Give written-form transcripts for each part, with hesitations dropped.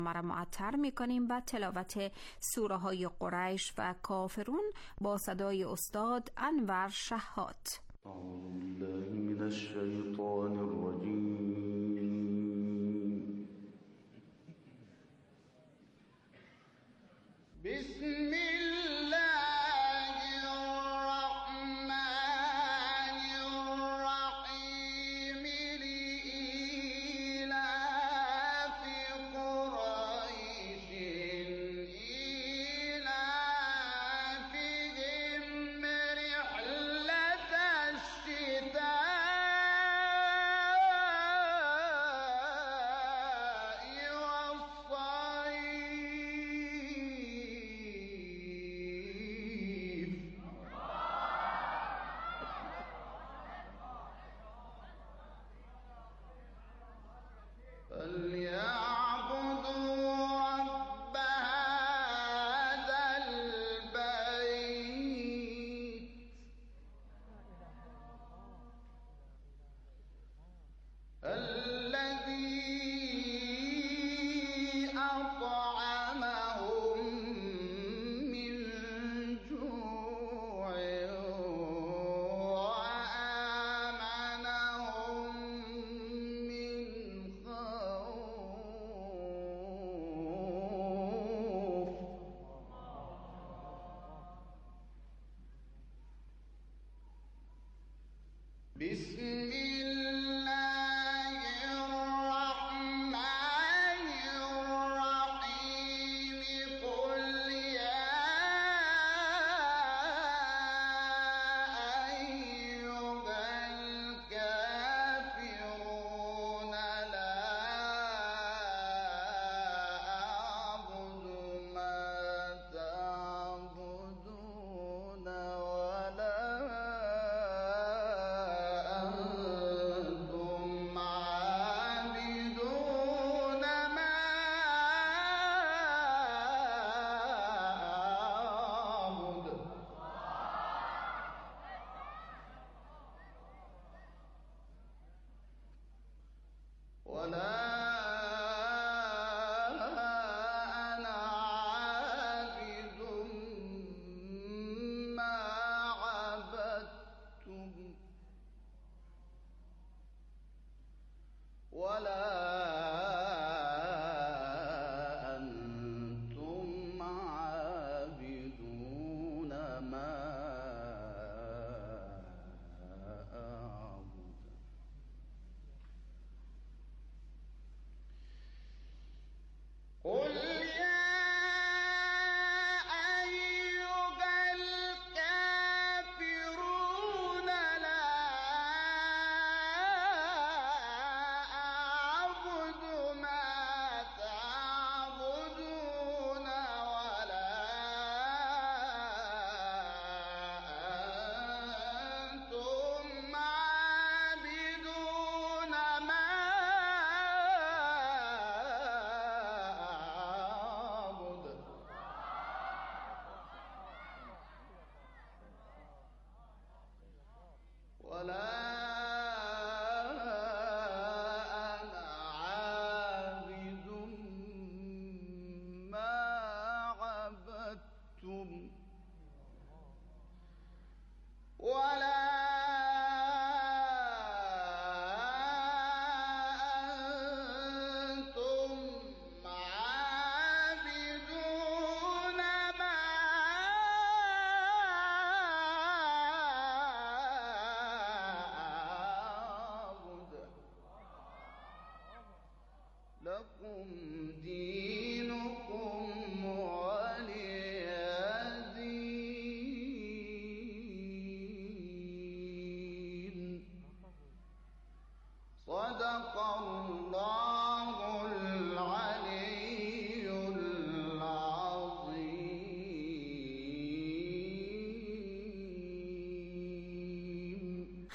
ما معطر میکنیم به تلاوت سوره های قریش و کافرون با صدای استاد انور شهاد. اعوذ بالله من الشیطان الرجیم. بسم الله الرحمن الرحیم. لإیلاف قریش إیلافهم رحلة الشتاء والصيف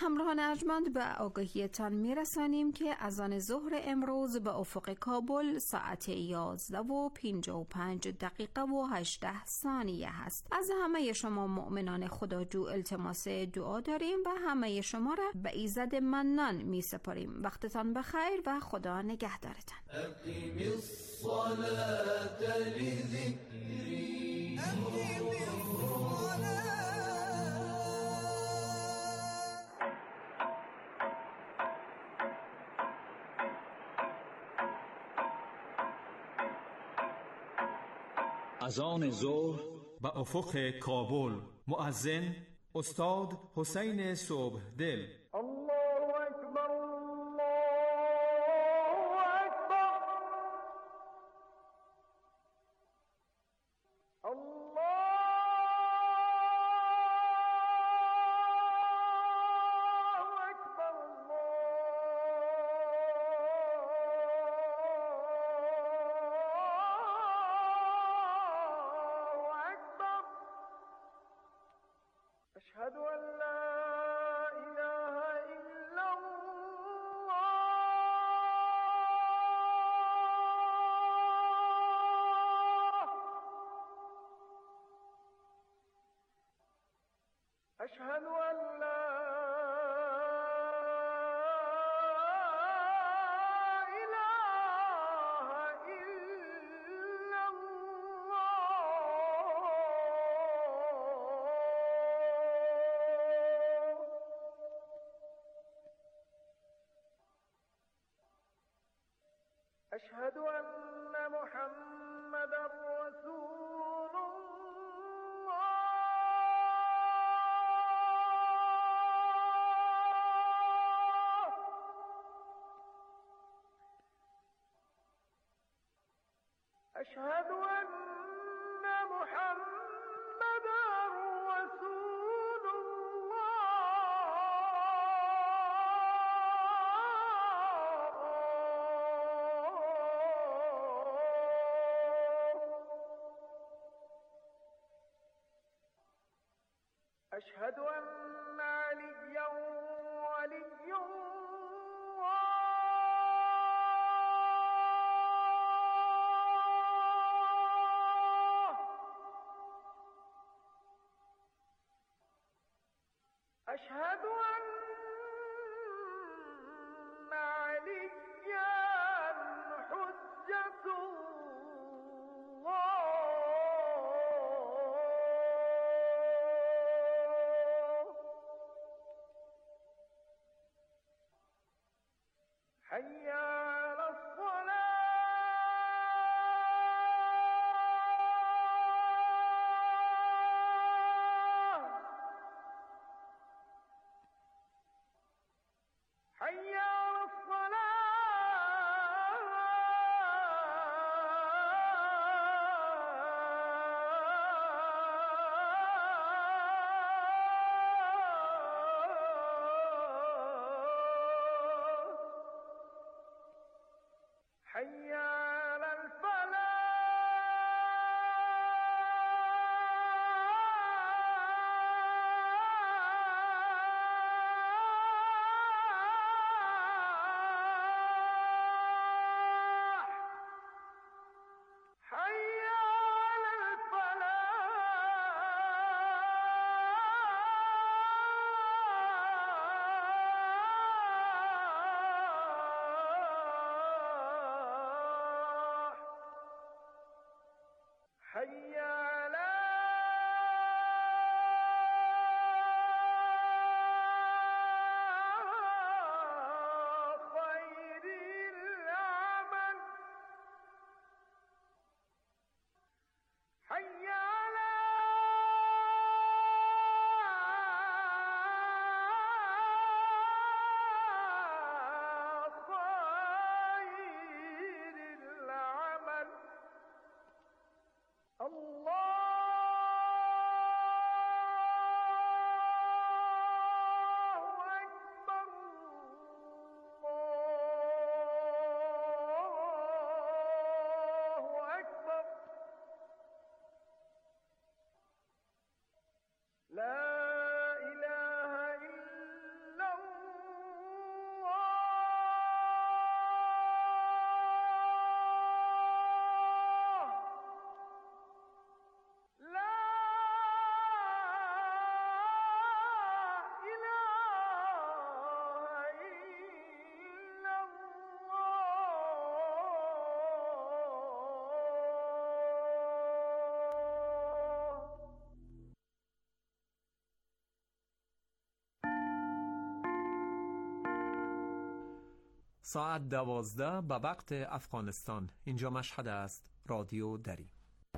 همراهان ارجمند به آگاهیتان میرسانیم که اذان ظهر امروز به افق کابل ساعت 11:55 و 18 هست. از همه شما مؤمنان خداجو التماس دعا داریم و همه شما را به ایزد منان می سپاریم. وقتتان بخیر و خدا نگهدارتان. اقیم الصلاة لذکری اذان ظهر به افق کابل. مؤذن استاد حسین صبحدل. الله اکبر الله اکبر الله اکبر الله اکبر اشهد ان لا اله الا الله اشهد ان لا اله الا الله أشهد أن محمدا رسول الله أشهد أن محمدا رسول الله أشهد أن عليا ولي الله أشهد أن عليا حجة الله حي على الصلاة حي على الصلاة حي على الفلاح حي على الفلاح حي على خير العمل حي على خير العمل الله ساعت 12 به وقت افغانستان. اینجا مشهد است. رادیو دری.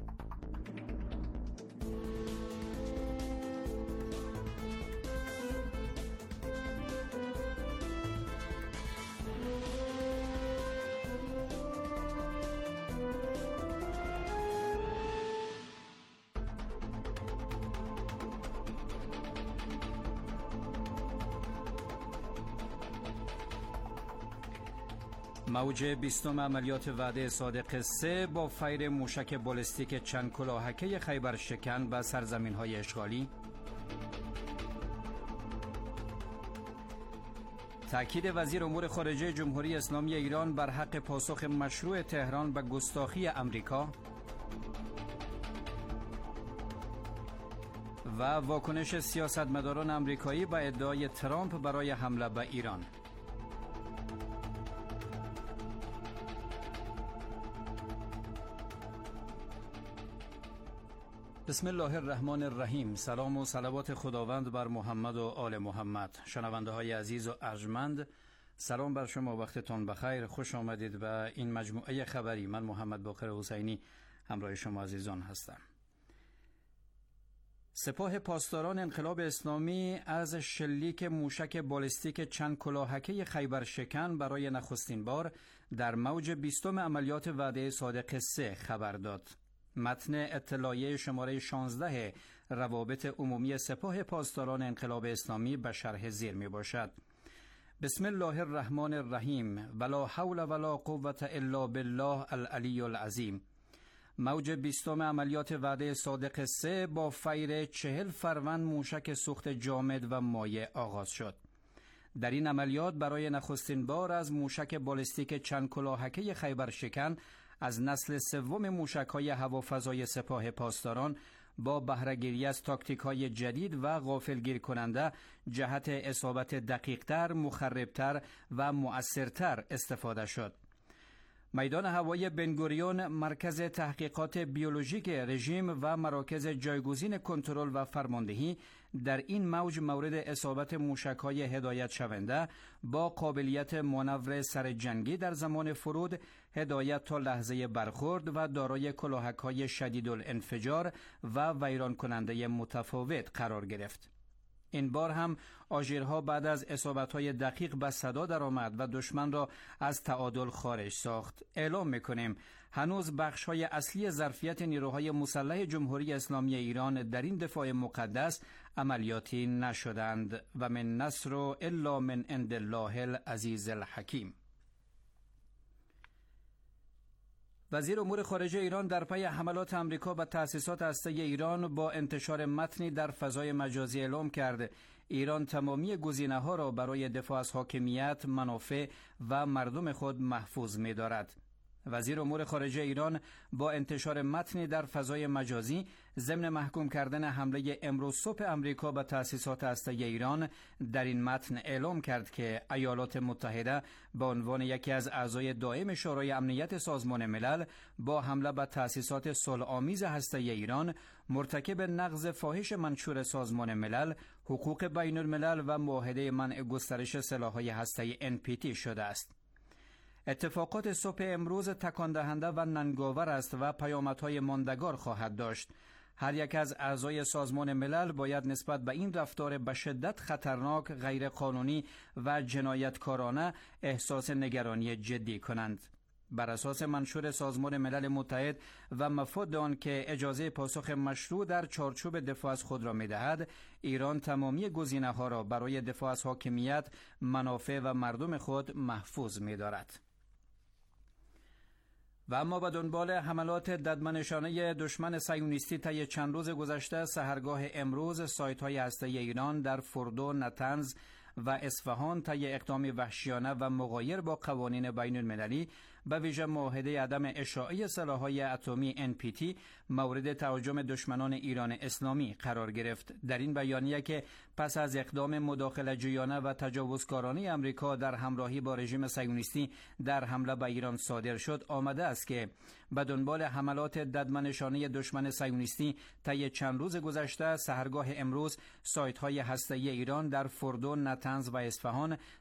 موج 20 عملیات وعده صادق 3 با فیر موشک بالستیک چند کلاهکه خیبر شکن و سرزمین‌های اشغالی. تأکید وزیر امور خارجه جمهوری اسلامی ایران بر حق پاسخ مشروع تهران به گستاخی امریکا. و واکنش سیاستمداران امریکایی به ادعای ترامپ برای حمله به ایران. بسم الله الرحمن الرحیم. سلام و صلوات خداوند بر محمد و آل محمد. شنونده های عزیز و ارجمند، سلام بر شما، وقتتان بخیر. خوش آمدید به این مجموعه خبری. من محمد باقر حسینی همراه شما عزیزان هستم. سپاه پاسداران انقلاب اسلامی از شلیک موشک بالستیک چند کلاهکه خیبر شکن برای نخستین بار در موج 20 عملیات وعده صادق 3 خبر داد. متن اطلاعیه شماره 16 روابط عمومی سپاه پاسداران انقلاب اسلامی به شرح زیر می باشد. بسم الله الرحمن الرحیم. ولا حول ولا قوة الا بالله العلی العظیم. موج 20 عملیات وعده صادق 3 با فیر 40 فروند موشک سوخت جامد و مایع آغاز شد. در این عملیات برای نخستین بار از موشک بالستیک چند کلاهکه خیبر شکن از نسل سوم موشک‌های هوافضای سپاه پاسداران با بهره‌گیری از تاکتیک‌های جدید و غافلگیر کننده جهت اصابت دقیق‌تر، مخرب‌تر و مؤثرتر استفاده شد. میدان هوایی بنگوریون، مرکز تحقیقات بیولوژیک رژیم و مراکز جایگزین کنترل و فرماندهی در این موج مورد اصابت موشک‌های هدایت شونده با قابلیت مانور سرجنگی در زمان فرود، هدایت تا لحظه برخورد و دارای کلاهک‌های شدیدالانفجار و ویران کننده متفاوت قرار گرفت. این بار هم آژیرها بعد از اصابت‌های دقیق به صدا درآمد و دشمن را از تعادل خارج ساخت. اعلام می‌کنیم هنوز بخش‌های اصلی ظرفیت نیروهای مسلح جمهوری اسلامی ایران در این دفاع مقدس عملیاتی نشدند و من نصر الا من عند الله العزیز الحکیم. وزیر امور خارجه ایران در پی حملات امریکا به تأسیسات هسته‌ای ایران با انتشار متنی در فضای مجازی اعلام کرد ایران تمامی گزینه‌ها را برای دفاع از حاکمیت، منافع و مردم خود محفوظ می‌دارد. وزیر امور خارجه ایران با انتشار متنی در فضای مجازی ضمن محکوم کردن حمله امروز صبح امریکا به تأسیسات هسته‌ای ایران در این متن اعلام کرد که ایالات متحده به عنوان یکی از اعضای دائم شورای امنیت سازمان ملل با حمله به تأسیسات صلح‌آمیز هسته‌ای ایران مرتکب نقض فاحش منشور سازمان ملل، حقوق بین الملل و معاهده منع گسترش سلاح‌های هسته‌ای NPT شده است. اتفاقات صبح امروز تکان دهنده و ننگاور است و پیامدهای ماندگار خواهد داشت. هر یک از اعضای سازمان ملل باید نسبت به این رفتار به شدت خطرناک، غیرقانونی و جنایتکارانه احساس نگرانی جدی کنند. بر اساس منشور سازمان ملل متحد و مفاد آن که اجازه پاسخ مشروع در چارچوب دفاع از خود را می‌دهد، ایران تمامی گزینه‌ها را برای دفاع از حاکمیت، منافع و مردم خود محفوظ می‌دارد. و اما به دنبال حملات ددمنشانه دشمن صهیونیستی طی چند روز گذشته، سحرگاه امروز سایت‌های هسته‌ای ایران در فردو، نتنز و اصفهان طی اقدامی وحشیانه و مغایر با قوانین بین المللی به ویژه معاهده عدم اشاعه سلاح‌های اتمی NPT مورد تهاجم دشمنان ایران اسلامی قرار گرفت. در این بیانیه که پس از اقدام مداخله‌جویانه و تجاوزکارانه امریکا در همراهی با رژیم صهیونیستی در حمله به ایران صادر شد، آمده است که به دنبال حملات ددمنشانه دشمن صهیونیستی طی چند روز گذشته، سحرگاه امروز سایت‌های هسته‌ای ایران در فردو، نتنز و اصفهان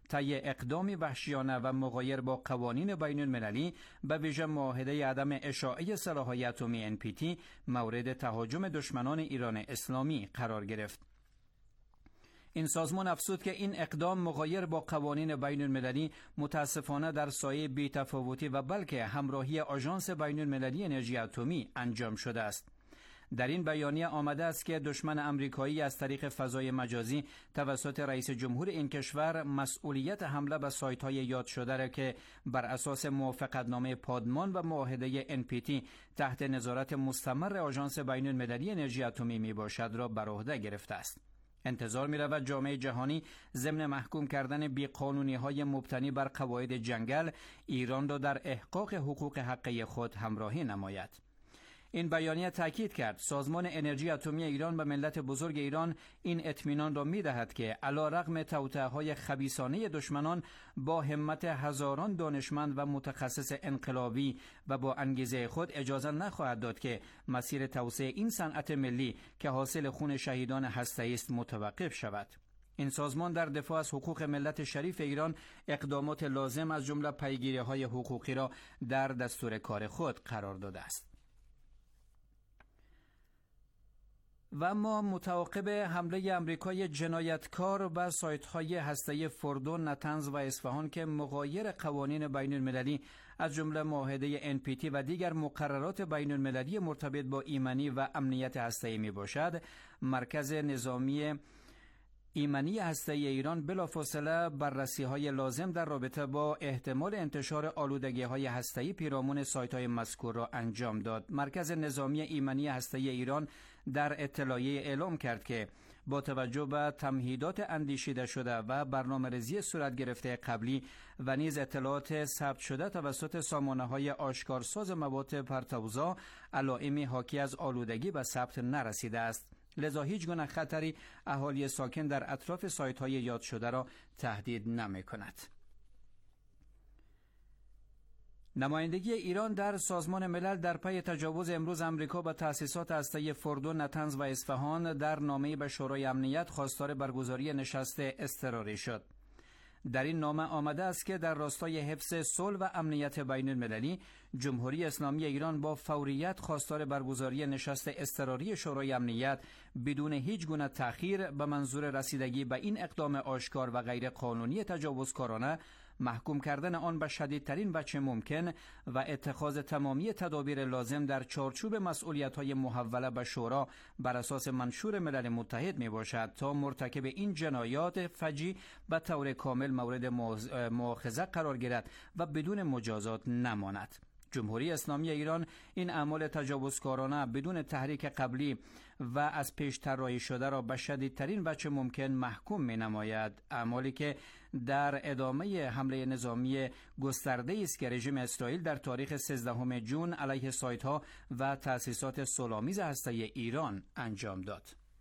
طی اقدامی وحشیانه و مغایر با قوانین بین المللی به ویژه معاهده عدم اشاعه سلاح‌های اتمی NPT مورد تهاجم دشمنان ایران اسلامی قرار گرفت. این سازمان افزود که این اقدام مغایر با قوانین بین المللی متاسفانه در سایه بی‌تفاوتی و بلکه همراهی آژانس بین المللی انرژی اتمی انجام شده است. در این بیانیه آمده است که دشمن آمریکایی از طریق فضای مجازی توسط رئیس جمهور این کشور مسئولیت حمله به سایت‌های یاد شده را که بر اساس موافقتنامه پادمان و معاهده NPT تحت نظارت مستمر آژانس بین المللی انرژی اتمی میباشد را بر عهده گرفته است. انتظار می رود جامعه جهانی ضمن محکوم کردن بیقانونی‌های مبتنی بر قواعد جنگل ایران را در احقاق حقوق حقیقی خود همراهی نماید. این بیانیه تاکید کرد سازمان انرژی اتمی ایران به ملت بزرگ ایران این اطمینان را می‌دهد که علیرغم توطئه‌های خبیثانه دشمنان با همت هزاران دانشمند و متخصص انقلابی و با انگیزه خود اجازه نخواهد داد که مسیر توسعه این صنعت ملی که حاصل خون شهیدان هسته‌ای است متوقف شود. این سازمان در دفاع از حقوق ملت شریف ایران اقدامات لازم از جمله پیگیری‌های حقوقی را در دستور کار خود قرار داده است. و ما متعاقب حمله آمریکای جنایتکار به سایت‌های هسته‌ای فردو، نتنز و اصفهان که مغایر قوانین بین المللی از جمله معاهده NPT و دیگر مقررات بین المللی مرتبط با ایمنی و امنیت هسته‌ای میباشد، مرکز نظامی ایمنی هسته‌ای ایران بلافاصله بررسی‌های لازم در رابطه با احتمال انتشار آلودگی‌های هسته‌ای پیرامون سایت‌های مذکور را انجام داد. مرکز نظامی ایمنی هسته‌ای ایران در اطلاعیه اعلام کرد که با توجه به تمهیدات اندیشیده شده و برنامه‌ریزی صورت گرفته قبلی و نیز اطلاعات ثبت شده توسط سامانه‌های آشکارساز مواد پرتوزا، علائمی حاکی از آلودگی به ثبت نرسیده است. لذا هیچ گونه خطری اهالی ساکن در اطراف سایت‌های یاد شده را تهدید نمی‌کند. نمایندگی ایران در سازمان ملل در پی تجاوز امروز آمریکا به تأسیسات هسته‌ای فردو، نتنز و اصفهان در نامه‌ای به شورای امنیت خواستار برگزاری نشست اضطراری شد. در این نامه آمده است که در راستای حفظ صلح و امنیت بین المللی جمهوری اسلامی ایران با فوریت خواستار برگزاری نشست اضطراری شورای امنیت بدون هیچ گونه تأخیر به منظور رسیدگی به این اقدام آشکار و غیر قانونی تجاوزکارانه، محکوم کردن آن به شدیدترین وجه ممکن و اتخاذ تمامی تدابیر لازم در چارچوب مسئولیت‌های محوله به شورا بر اساس منشور ملل متحد می باشد تا مرتکب این جنایات فجیع به طور کامل مورد مؤاخذه قرار گیرد و بدون مجازات نماند. جمهوری اسلامی ایران این اعمال تجاوزکارانه بدون تحریک قبلی و از پیش طراحی شده را به شدیدترین وجه ممکن محکوم می نماید. اعمالی که در ادامه حمله نظامی گسترده است که رژیم اسرائیل در تاریخ 13 ژوئن علیه سایت‌ها و تأسیسات صلح‌آمیز هسته‌ای ایران انجام داد.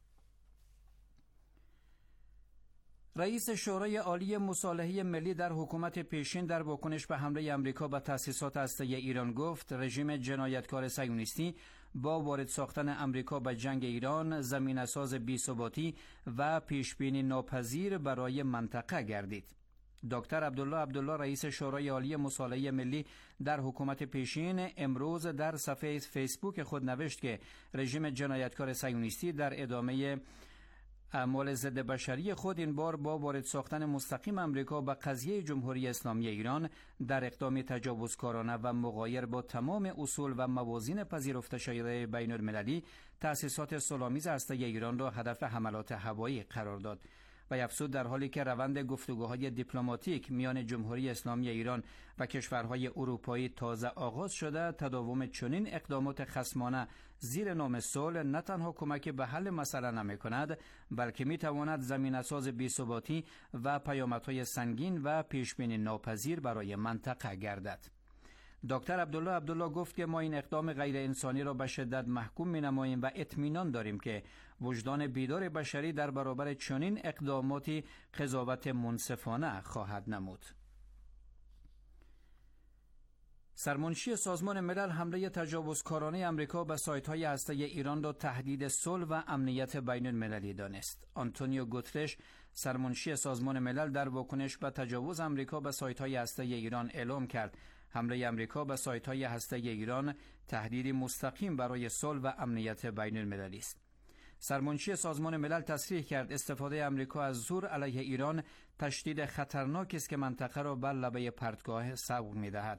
رئیس شورای عالی مصالحه ملی در حکومت پیشین در واکنش به حمله آمریکا به تأسیسات هسته‌ای ایران گفت رژیم جنایتکار صهیونیستی با وارد ساختن آمریکا به جنگ ایران زمینه‌ساز بی‌ثباتی و پیشبینی ناپذیر برای منطقه گردید. دکتر عبدالله رئیس شورای عالی مصالحه ملی در حکومت پیشین امروز در صفحه فیسبوک خود نوشت که رژیم جنایتکار صهیونیستی در ادامه اعمال ضد بشری خود این بار با وارد ساختن مستقیم آمریکا به قضیه جمهوری اسلامی ایران در اقدام تجاوزکارانه و مغایر با تمام اصول و موازین پذیرفته شده بین المللی تأسیسات صلح‌آمیز هسته‌ای ایران را هدف حملات هوایی قرار داد. و افزود در حالی که روند گفتگوهای دیپلماتیک میان جمهوری اسلامی ایران و کشورهای اروپایی تازه آغاز شده، تداوم چنین اقدامات خصمانه زیر نام صلح نه تنها کمک به حل مسئله نمی‌کند، بلکه می‌تواند زمینه‌ساز بی‌ثباتی و پیامدهای سنگین و پیشبینی ناپذیر برای منطقه گردد. دکتر عبدالله گفت که ما این اقدام غیر انسانی را به شدت محکوم می‌نماییم و اطمینان داریم که وجدان بیدار بشری در برابر چنین اقداماتی قضاوت منصفانه خواهد نمود. سرمنشی سازمان ملل حمله تجاوزکارانه امریکا به سایت‌های هسته‌ای ایران را تهدید صلح و امنیت بین المللی دانست. آنتونیو گوترش، سرمنشی سازمان ملل، در واکنش به تجاوز امریکا به سایت‌های هسته‌ای ایران اعلام کرد حمله امریکا به سایت‌های هسته‌ای ایران تهدیدی مستقیم برای صلح و امنیت بین المللی است. سرمنشی سازمان ملل تصریح کرد استفاده امریکا از زور علیه ایران تشدید خطرناکی است که منطقه را بر لبه پرتگاه سوق می‌دهد.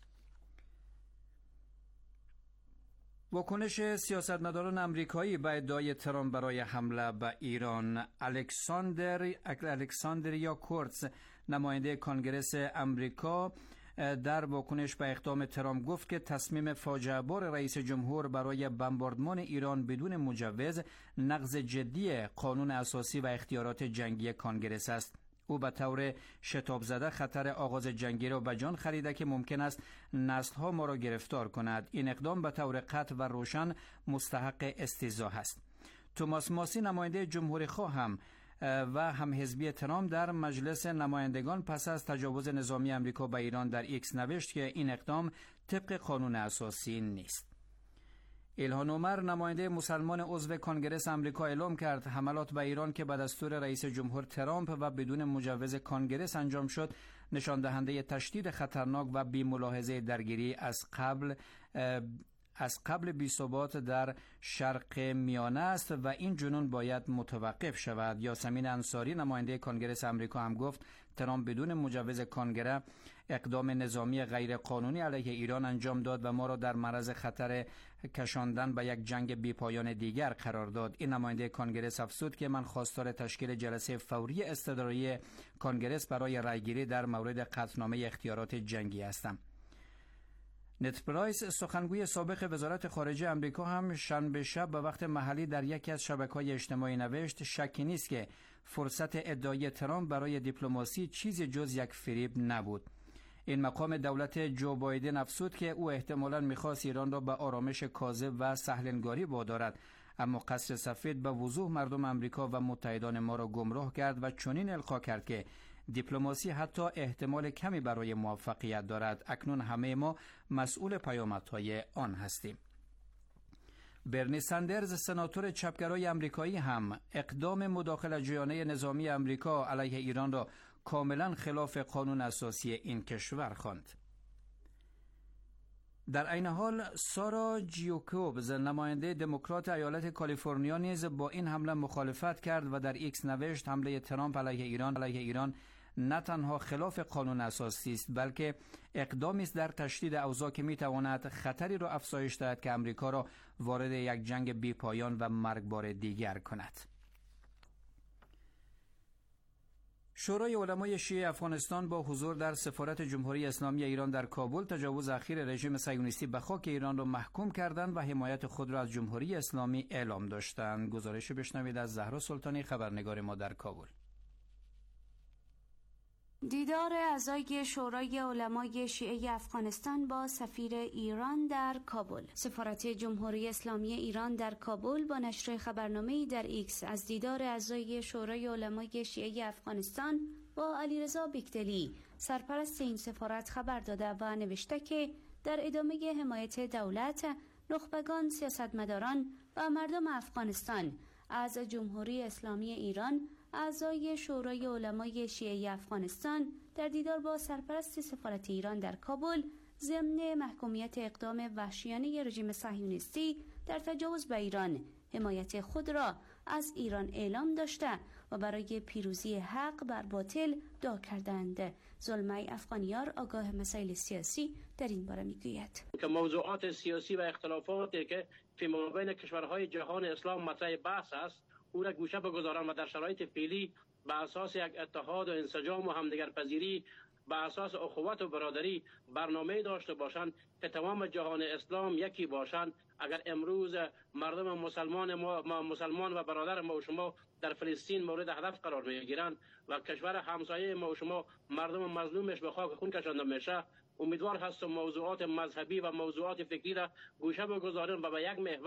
واکنش سیاستمداران آمریکایی به ادعای ترامپ برای حمله به ایران. الکساندریا کورتز، نماینده کنگرس آمریکا، در واکنش به اقدام ترامپ گفت که تصمیم فاجعه بار رئیس جمهور برای بمباردمان ایران بدون مجوز نقض جدی قانون اساسی و اختیارات جنگی کنگرس است. او به طور شتاب زده خطر آغاز جنگی را به جان خریده که ممکن است نسل‌ها ما را گرفتار کند. این اقدام به طور قطع و روشن مستحق استیضاح است. توماس ماسی، نماینده جمهوری خواه هم و همحزبی ترامپ، در مجلس نمایندگان پس از تجاوز نظامی امریکا به ایران در ایکس نوشت که این اقدام طبق قانون اساسی نیست. ایلهان عمر، نماینده مسلمان عضو کنگرس آمریکا، اعلام کرد حملات به ایران که به دستور رئیس جمهور ترامپ و بدون مجوز کنگرس انجام شد نشان دهنده تشدید خطرناک و بی ملاحظه درگیری از قبل بی‌ثبات در شرق میانه است و این جنون باید متوقف شود. یاسمین انصاری، نماینده کنگرس آمریکا، هم گفت ترامپ بدون مجوز کنگره اقدام نظامی غیر قانونی علیه ایران انجام داد و ما را در معرض خطر کشاندن به یک جنگ بی‌پایان دیگر قرار داد. این نماینده کنگرس افزود که من خواستار تشکیل جلسه فوری استدلایی کنگرس برای رأیگیری در مورد قطعنامه اختیارات جنگی هستم. نت پرایس، سخنگوی سابق وزارت خارجه آمریکا، هم شنبه شب به وقت محلی در یکی از شبکه‌های اجتماعی نوشت شکی نیست که فرصت ادعای ترامپ برای دیپلماسی چیزی جز یک فریب نبود. این مقام دولت جو بایدن افزود که او احتمالاً می‌خواست ایران را به آرامش کاذب و سهل‌انگاری وادارد، اما قصر سفید به وضوح مردم آمریکا و متحدان ما را گمراه کرد و چنین القا کرد که دیپلماسی حتی احتمال کمی برای موفقیت دارد. اکنون همه ما مسئول پیامدهای آن هستیم. برنی ساندرز، سناتور چپگرای آمریکایی، هم اقدام مداخله‌جویانه نظامی آمریکا علیه ایران را کاملا خلاف قانون اساسی این کشور خواند. در عین حال سارا جیوکوبز، نماینده دموکرات ایالت کالیفرنیا، نیز با این حمله مخالفت کرد و در ایکس نوشت حمله ترامپ علیه ایران نه تنها خلاف قانون اساسی است بلکه اقدامی است در تشدید اوضاع که میتواند خطری را افزایش دهد که امریکا را وارد یک جنگ بی‌پایان و مرگبار دیگر کند. شورای علمای شیعه افغانستان با حضور در سفارت جمهوری اسلامی ایران در کابل تجاوز اخیر رژیم صهیونیستی به خاک ایران را محکوم کردند و حمایت خود را از جمهوری اسلامی اعلام داشتند. گزارش بشنوید از زهرا سلطانی، خبرنگار ما در کابل. دیدار اعضای شورای علمای شیعه افغانستان با سفیر ایران در کابل. سفارت جمهوری اسلامی ایران در کابل با نشر خبرنامه‌ای در ایکس از دیدار اعضای شورای علمای شیعه افغانستان با علیرضا بیکدلی، سرپرست این سفارت، خبر داده و نوشته که در ادامه حمایت دولت، نخبگان، سیاستمداران و مردم افغانستان از جمهوری اسلامی ایران، اعضای شورای علمای شیعه افغانستان در دیدار با سرپرست سفارت ایران در کابل ضمن محکومیت اقدام وحشیانه رژیم صهیونیستی در تجاوز به ایران حمایت خود را از ایران اعلام داشته و برای پیروزی حق بر باطل دعا کردند. زلمه افغانیار، آگاه مسائل سیاسی، در این باره میگوید که موضوعات سیاسی و اختلافاتی که فی مابین کشورهای جهان اسلام مطرح بحث است او را گوشه بگذارند و در شرایط فعلی به اساس یک اتحاد و انسجام و همدیگر پذیری، به اساس اخوت و برادری برنامه داشته باشند که تمام جهان اسلام یکی باشند. اگر امروز مردم مسلمان و برادر ما و شما در فلسطین مورد هدف قرار میگیرند و کشور همسایه ما و شما مردم مظلومش به خاک خون کشانده میشه، امیدوار هستم موضوعات مذهبی و موضوعات فکری را گوشه بگذاریم و به یک محور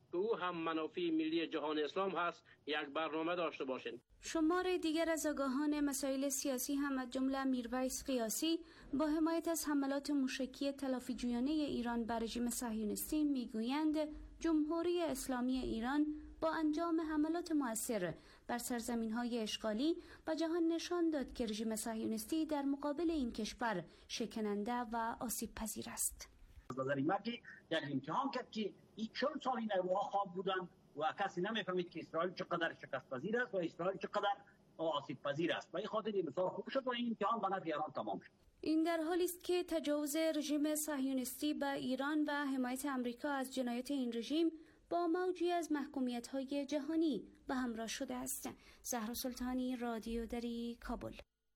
که او هم منافع ملی جهان اسلام هست یک برنامه داشته باشند. شمار دیگر از آگاهان مسائل سیاسی هم از جمله میرویس قیاسی با حمایت از حملات موشکی تلافی‌جویانه ایران بر رژیم صهیونیستی میگویند جمهوری اسلامی ایران با انجام حملات مؤثر بر سرزمین‌های اشغالی و جهان نشان داد که رژیم صهیونیستی در مقابل این کشور شکننده و آسیب پذیر است. از نظر من که یک امتحان کرد که این 40 سال نیروها خواب بودن و کسی نمیفهمید که اسرائیل چقدر شکست پذیر است و اسرائیل چقدر آسیب پذیر است و این خاطر بسیار خوب شد و این امتحان به نفع ایران تمام شد. این در حالی است که تجاوز رژیم صهیونیستی به ایران و حمایت آمریکا از جنایات این رژیم با موجی از محکومیت‌های جهانی به همراه شده است. زهرا سلطانی، رادیو دری، کابل.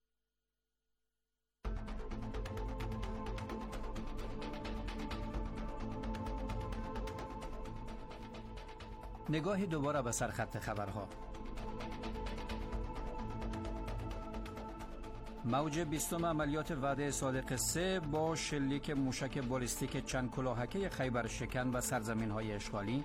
نگاهی دوباره به سرخط خبرها. موج 20 عملیات وعده صادق 3 با شلیک موشک بالستیک چند کلاهکه خیبر شکن و سرزمین‌های اشغالی.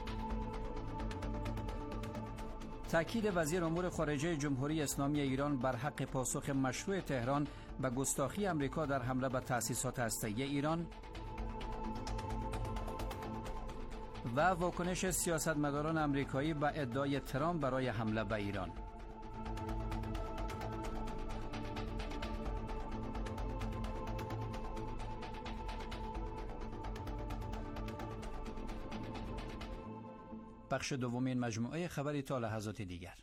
تأکید وزیر امور خارجه جمهوری اسلامی ایران بر حق پاسخ مشروع تهران به گستاخی آمریکا در حمله به تأسیسات هسته‌ای ایران. و واکنش سیاستمداران آمریکایی به ادعای ترامپ برای حمله به ایران. بخش دومین مجموعه خبری تا لحظات دیگر.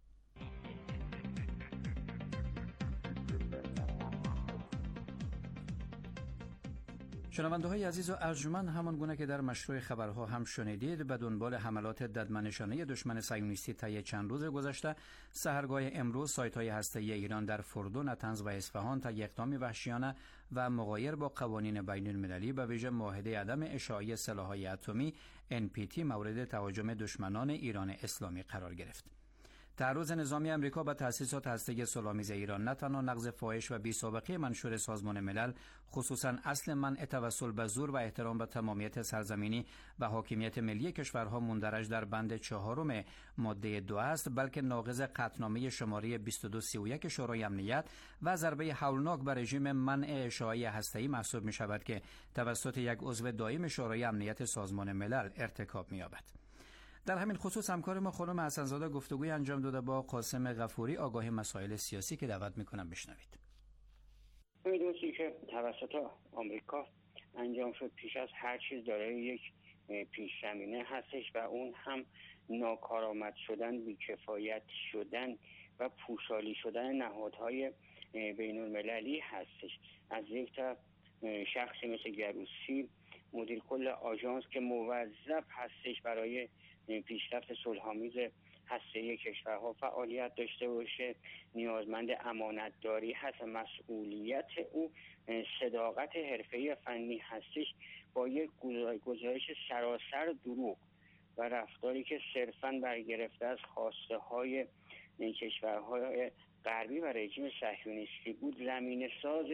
شنونده های عزیز و ارجمند، همان گونه که در مشروع خبرها هم شنیدید، به دنبال حملات ددمنشانه دشمن صهیونیستی طی چند روز گذشته، سحرگاه امروز سایت های هسته‌ای ایران در فردو، نطنز و اصفهان طی اقدامی وحشیانه و مغایر با قوانین بین المللی به ویژه معاهده عدم اشاعه سلاح‌های اتمی NPT مورد تهاجم دشمنان ایران اسلامی قرار گرفت. تعرض نظامی آمریکا به تأسیسات هسته‌ای صلح‌آمیز ایران نه تنها نقض فاحش و بی‌سابقه منشور سازمان ملل، خصوصاً اصل منع توسل به زور و احترام به تمامیت سرزمینی و حاکمیت ملی کشورها مندرج در بند 4 ماده 2 است، بلکه ناقض قطعنامه شماره 2231 شورای امنیت و ضربه هولناک بر رژیم منع اشاعه هسته‌ای محسوب می‌شود که توسط یک عضو دائم شورای امنیت سازمان ملل ارتکاب می‌یابد. در همین خصوص همکار ما خانم حسن‌زاده گفتگوی انجام داده با قاسم غفوری، آگاه مسائل سیاسی، که دعوت میکنم بشنوید. میدونی که توسط آمریکا انجام شد پیش از هر چیز داره یک پیش زمینه هستش و اون هم ناکارآمد شدن، بیکفایت شدن و پوشالی شدن نهادهای بین المللی هستش. از یک طرف شخصی مثل گروسی، مدیر کل آژانس که موظف هستش برای پیشرفت صلح‌آمیز هسته‌ای کشورها فعالیت داشته باشه، نیازمند امانتداری هست، مسئولیت او صداقت حرفه‌ای فنی هستش، با یک گزارش سراسر دروغ و رفتاری که صرفاً برگرفته از خواسته های کشورهای غربی و رژیم صهیونیستی بود، زمینه ساز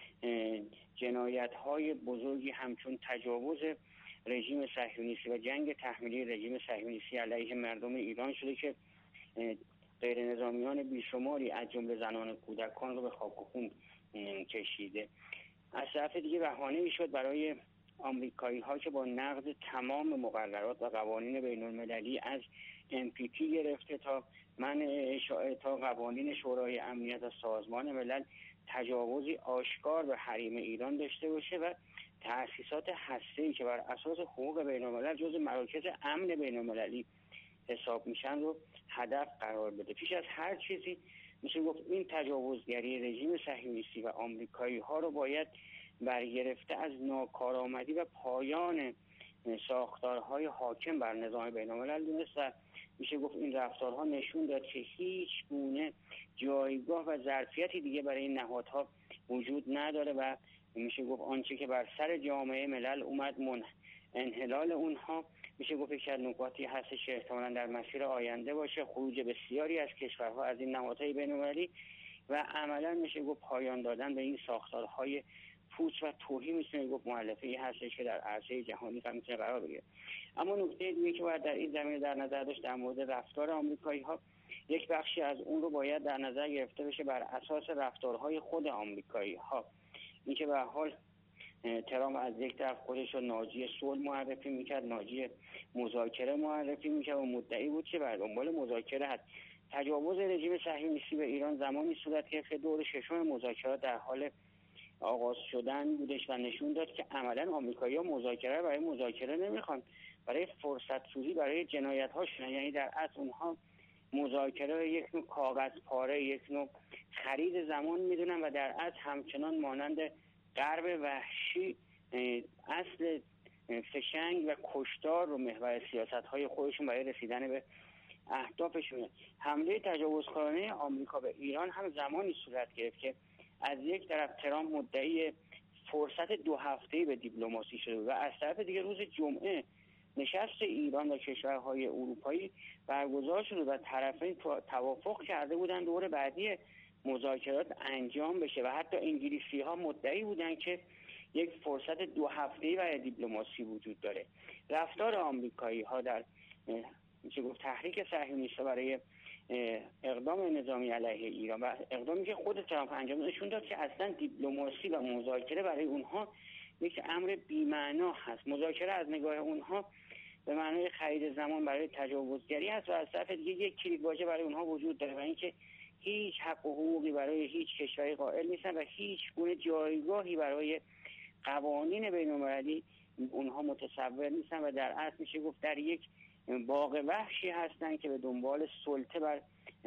جنایت‌های بزرگی همچون تجاوز رژیم صهیونیستی و جنگ تحمیلی رژیم صهیونیستی علیه مردم ایران شده که غیر نظامیان بیشماری از جمله زنان و کودکان رو به خاک و خون کشیده. از طرف دیگه بهانه‌ای شد برای آمریکایی‌ها که با نقض تمام مقررات و قوانین بین المللی از NPT گرفته تا منع اشاعه تا قوانین شورای امنیت و سازمان ملل تجاوزی آشکار به حریم ایران داشته باشه و تأسیسات هسته‌ای که بر اساس حقوق بین الملل جزو مراکز امن بین المللی حساب میشن رو هدف قرار بده. پیش از هر چیزی میشه گفت این تجاوزگری رژیم صهیونیستی و آمریکایی ها رو باید برگرفته از ناکارآمدی و پایان ساختارهای حاکم بر نظام بین الملل دونست و میشه گفت این رفتارها نشون داد که هیچ گونه جایگاه و ظرفیتی دیگه برای این نهادها وجود نداره و میشه گفت آنچه که بر سر جامعه ملل اومد انحلال اونها میشه گفت یک نکاتی هستش که احتمالاً در مسیر آینده باشه، خروج بسیاری از کشورها از این نهادهای بین‌المللی و عملاً میشه گفت پایان دادن به این ساختارهای پوچ و توهین میتونه گفت مؤلفه‌ای هستش که در عرصه جهانی هم میتونه قرار بگیره. اما نکته دیگه که باید در این زمینه در نظر داشت در مورد رفتار آمریکایی‌ها، یک بخشی از اون رو باید در نظر گرفته بشه بر اساس رفتارهای خود آمریکایی‌ها. اینکه به هر حال ترامپ از یک طرف خودش رو ناجی صلح معرفی میکرد، ناجی مذاکره معرفی میکرد و مدعی بود که بر دنبال مذاکره هست. تجاوز رژیم صهیونیستی به ایران زمانی صورت گرفت که دور ششم مذاکرات در حال آغاز شدن بودش و نشون داد که عملاً آمریکایی‌ها مذاکره برای مذاکره نمیخوان، برای فرصت سوزی برای جنایت‌هاشون. یعنی در اصل اونها مذاکره یک نوع کاغذ پاره، یک نوع خرید زمان میدونن و در اصل همچنان مانند غرب وحشی اصل فشنگ و کشتار رو محور سیاست‌های خودشون برای رسیدن به اهدافشونه. حمله تجاوزکارانه آمریکا به ایران هم زمانی صورت گرفت که از یک طرف ترامپ مدعی فرصت 2 هفته‌ای به دیپلماسی شده و از طرف دیگه روز جمعه نشست ایران و کشورهای اروپایی برگزار شده و طرفین توافق کرده بودن دور بعدی مذاکرات انجام بشه و حتی انگلیسی‌ها مدعی بودن که یک فرصت 2 هفته‌ای برای دیپلماسی وجود داره. رفتار آمریکایی‌ها در میشه گفت تحریک صهیونیست‌ها برای اقدام نظامی علیه ایران و اقدامی که خود ترامپ انجام داد نشون داد که اصلا دیپلماسی و مذاکره برای اونها یک امر بی‌معنا هست. مذاکره از نگاه اونها به معنای خرید زمان برای تجاوزگری است و از طرف دیگه یک کلیدواژه برای اونها وجود داره و اینکه هیچ حق و حقوقی برای هیچ کشوری قائل نیستن و هیچ گونه جایگاهی برای قوانین بین‌المللی اونها متصور نیستن و در اصل میشه گفت در یک باغ وحشی هستن که به دنبال سلطه بر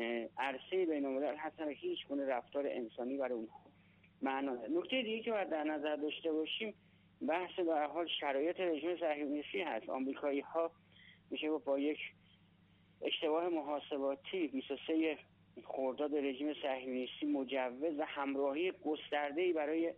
عرصه بین‌الملل هستن و هیچ گونه رفتار انسانی برای اونها معنا نداره. نکته دیگه که باید در نظر داشته باشیم بحث به هر حال شرایط رژیم صهیونیستی هست. آمریکایی‌ها میشه گفت با یک اشتباه محاسباتی 23 خرداد رژیم صهیونیستی مجوز و همراهی گسترده‌ای برای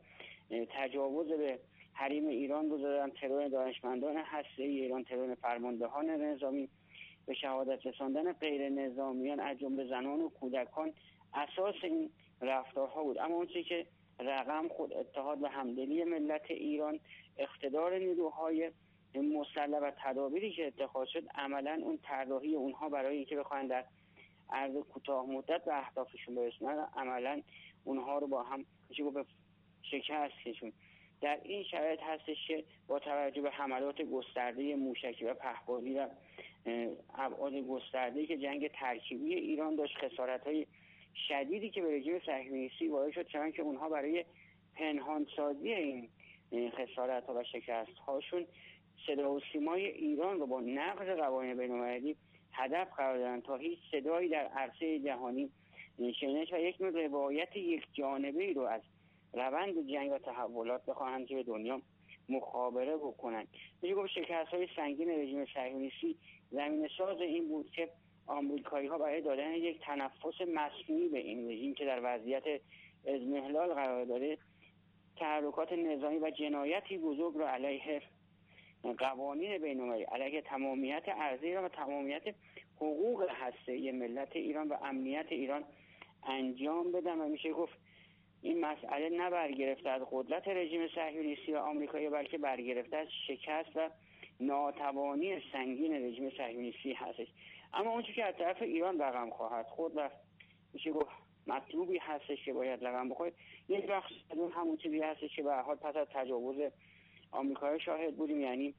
تجاوز به حریم ایران رو دادن. ترور دانشمندان هسته‌ای ایران، ترور فرماندهان نظامی، به شهادت رساندن غیر نظامیان از جمله زنان و کودکان اساس این رفتارها بود. اما اون چیزی که رقم خود اتحاد و همدلی ملت ایران، اقتدار نیروهای مسلح و تدابیری که اتخاذ شد، عملا اون طراحی اونها برای اینکه بخواید در عرض کوتاه مدت به اهدافشون برسونن، عملا اونها رو با هم میشه گفت شکستشون. در این شرایط هستش که با توجه به حملات گسترده موشکی و پهپادی و ابعاد گسترده‌ای که جنگ ترکیبی ایران داشت، خسارت‌های شدیدی که به رژیم صهیونیستی وارد شد، چون که اونها برای پنهانسازی این خسارت‌ها و شکست‌هاشون صدا و سیمای ایران رو با نقض قوانین بین‌المللی هدف قرار دادن تا هیچ صدایی در عرصه جهانی شنیده و یک نوع روایت یک جانبه‌ای رو از روند جنگ و تحولات بخواهند که به دنیا مخابره بکنند. میشه گفت شکست‌های سنگین رژیم صهیونیستی زمینه‌ساز این بود که آمریکایی‌ها برای دادن یک تنفس مصنوعی به این رژیم که در وضعیت اضمحلال قرار داره، تحرکات نظامی و جنایتی بزرگ رو علیه قوانین بین‌المللی، علیه تمامیت ارضی ایران و تمامیت حقوق هسته‌ای ملت ایران و امنیت ایران انجام بدن. و میشه گفت این مسئله نه برگرفته از قدرت رژیم صهیونیستی و آمریکایی، بلکه برگرفته از شکست و ناتوانی سنگین رژیم صهیونیستی هستش. اما اون چیزی که از طرف ایران رقم خواهد خورد و میشه گفت مطلوبی هستش که باید رقم بخوره، یک بخش از اون همون چیزی هستش که به هر حال پس از تجاوز آمریکایی شاهد بودیم، یعنی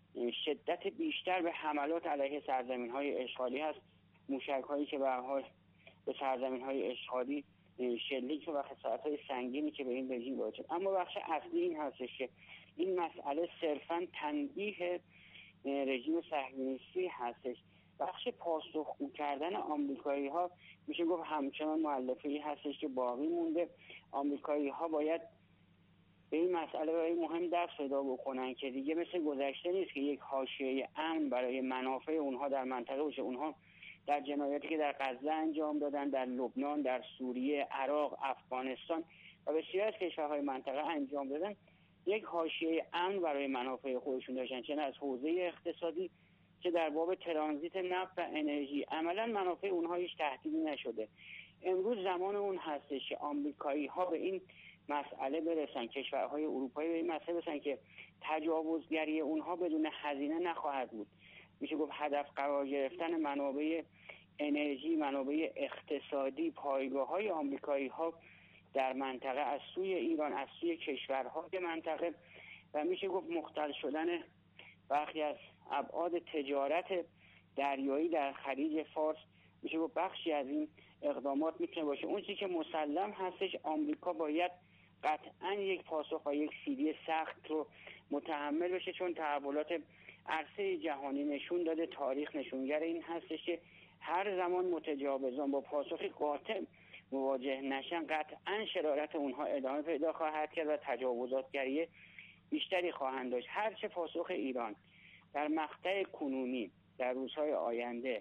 شدت بیشتر به حملات علیه سرزمین‌های اشغالی هست. موشک‌هایی که به هر حال به سرزمین‌های اشغالی شلیک و خسارت‌های سنگینی که به این رژیم وارد شد. اما بخش اصلی این هستش که این مسئله صرفاً تنبیه رژیم صهیونیستی هستش. بخش پاسخگو کردن آمریکایی‌ها میشه گفت همچنان مؤلفه‌ای هستش که باقی مونده. آمریکایی‌ها باید به این مسئله برای مهم دست پیدا بکنن که دیگه مثل گذشته نیست که یک حاشیه امن برای منافع اونها در منطقه باشه. اونها در جنایاتی که در غزه انجام دادن، در لبنان، در سوریه، عراق، افغانستان و بسیاری از کشورهای منطقه انجام دادن، یک حاشیه امن برای منافع خودشون داشتن، چه از حوزه اقتصادی چه در باب ترانزیت نفت و انرژی. عملا منافع اونها هیچ تهدیدی نشده. امروز زمان اون هستش که آمریکایی‌ها به این مسئله برسن، کشورهای اروپایی به این مسئله برسن که تجاوزگری اونها بدون هزینه نخواهد بود. میشه گفت هدف قرار گرفتن منابع انرژی، منابع اقتصادی، پایگاه‌های آمریکایی‌ها در منطقه از سوی ایران، از سوی کشورهای منطقه و میشه گفت مختل شدن برخی از ابعاد تجارت دریایی در خلیج فارس، میشه گفت بخشی از این اقدامات میتونه باشه. اون چیزی که مسلم هستش، آمریکا باید قطعا یک پاسخ و یک سیلی سخت رو متحمل بشه، چون تحولات عرصه جهانی نشون داده، تاریخ نشونگر این هستش که هر زمان متجاوزان با پاسخی قاطع مواجه نشن، قطعا شرارت اونها ادامه پیدا خواهد کرد و تجاوزاتگری بیشتری خواهند داشت. هرچه پاسخ ایران در مقطع کنونی در روزهای آینده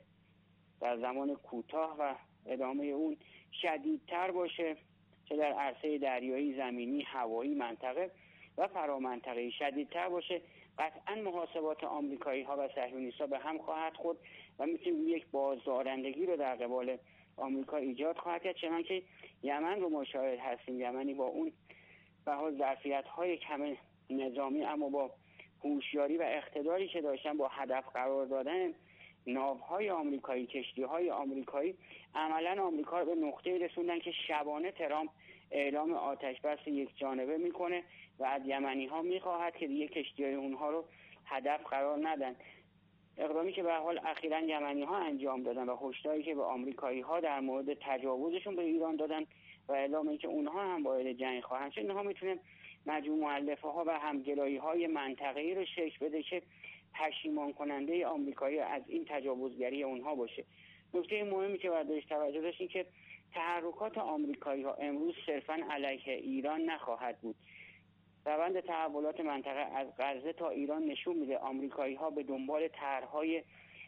در زمان کوتاه و ادامه اون شدیدتر باشه، چه در عرصه دریایی، زمینی، هوایی، منطقه و فرامنطقه‌ای شدیدتر باشه، قطعا محاسبات آمریکایی ها و صهیونیست‌ها به هم خواهد خورد و میتونیم یک بازدارندگی رو در قبال آمریکا ایجاد خواهد کرد. چنانکه یمن رو ما شاهد هستیم، یمنی با اون بها ظرفیت‌های کم نظامی اما با هوشیاری و اقتداری که داشتن، با هدف قرار دادن ناوهای آمریکایی، کشتی‌های آمریکایی، عملاً آمریکا رو به نقطه‌ای رسوندن که شبانه ترامپ اعلام آتش بس یک جانبه میکنه و از یمنی‌ها میخواهد که دیگه کشتی‌های اونها رو هدف قرار ندن. اقدامی که به حال اخیراً یمنی‌ها انجام دادن و هشداری که به آمریکایی‌ها در مورد تجاوزشون به ایران دادن و اعلام اینکه اونها هم وارد جنگ خواهند شد، اینها میتونه مجموع مؤلفه‌ها و همگرایی‌های منطقه‌ای رو شکل بده که پشیمان کننده آمریکایی از این تجاوزگری اونها باشه. نکته مهمی که باید بهش توجه داشتیم که تحرکات آمریکایی‌ها امروز صرفاً علیه ایران نخواهد بود. روند تحولات منطقه از غزه تا ایران نشون میده آمریکایی‌ها به دنبال طرح‌های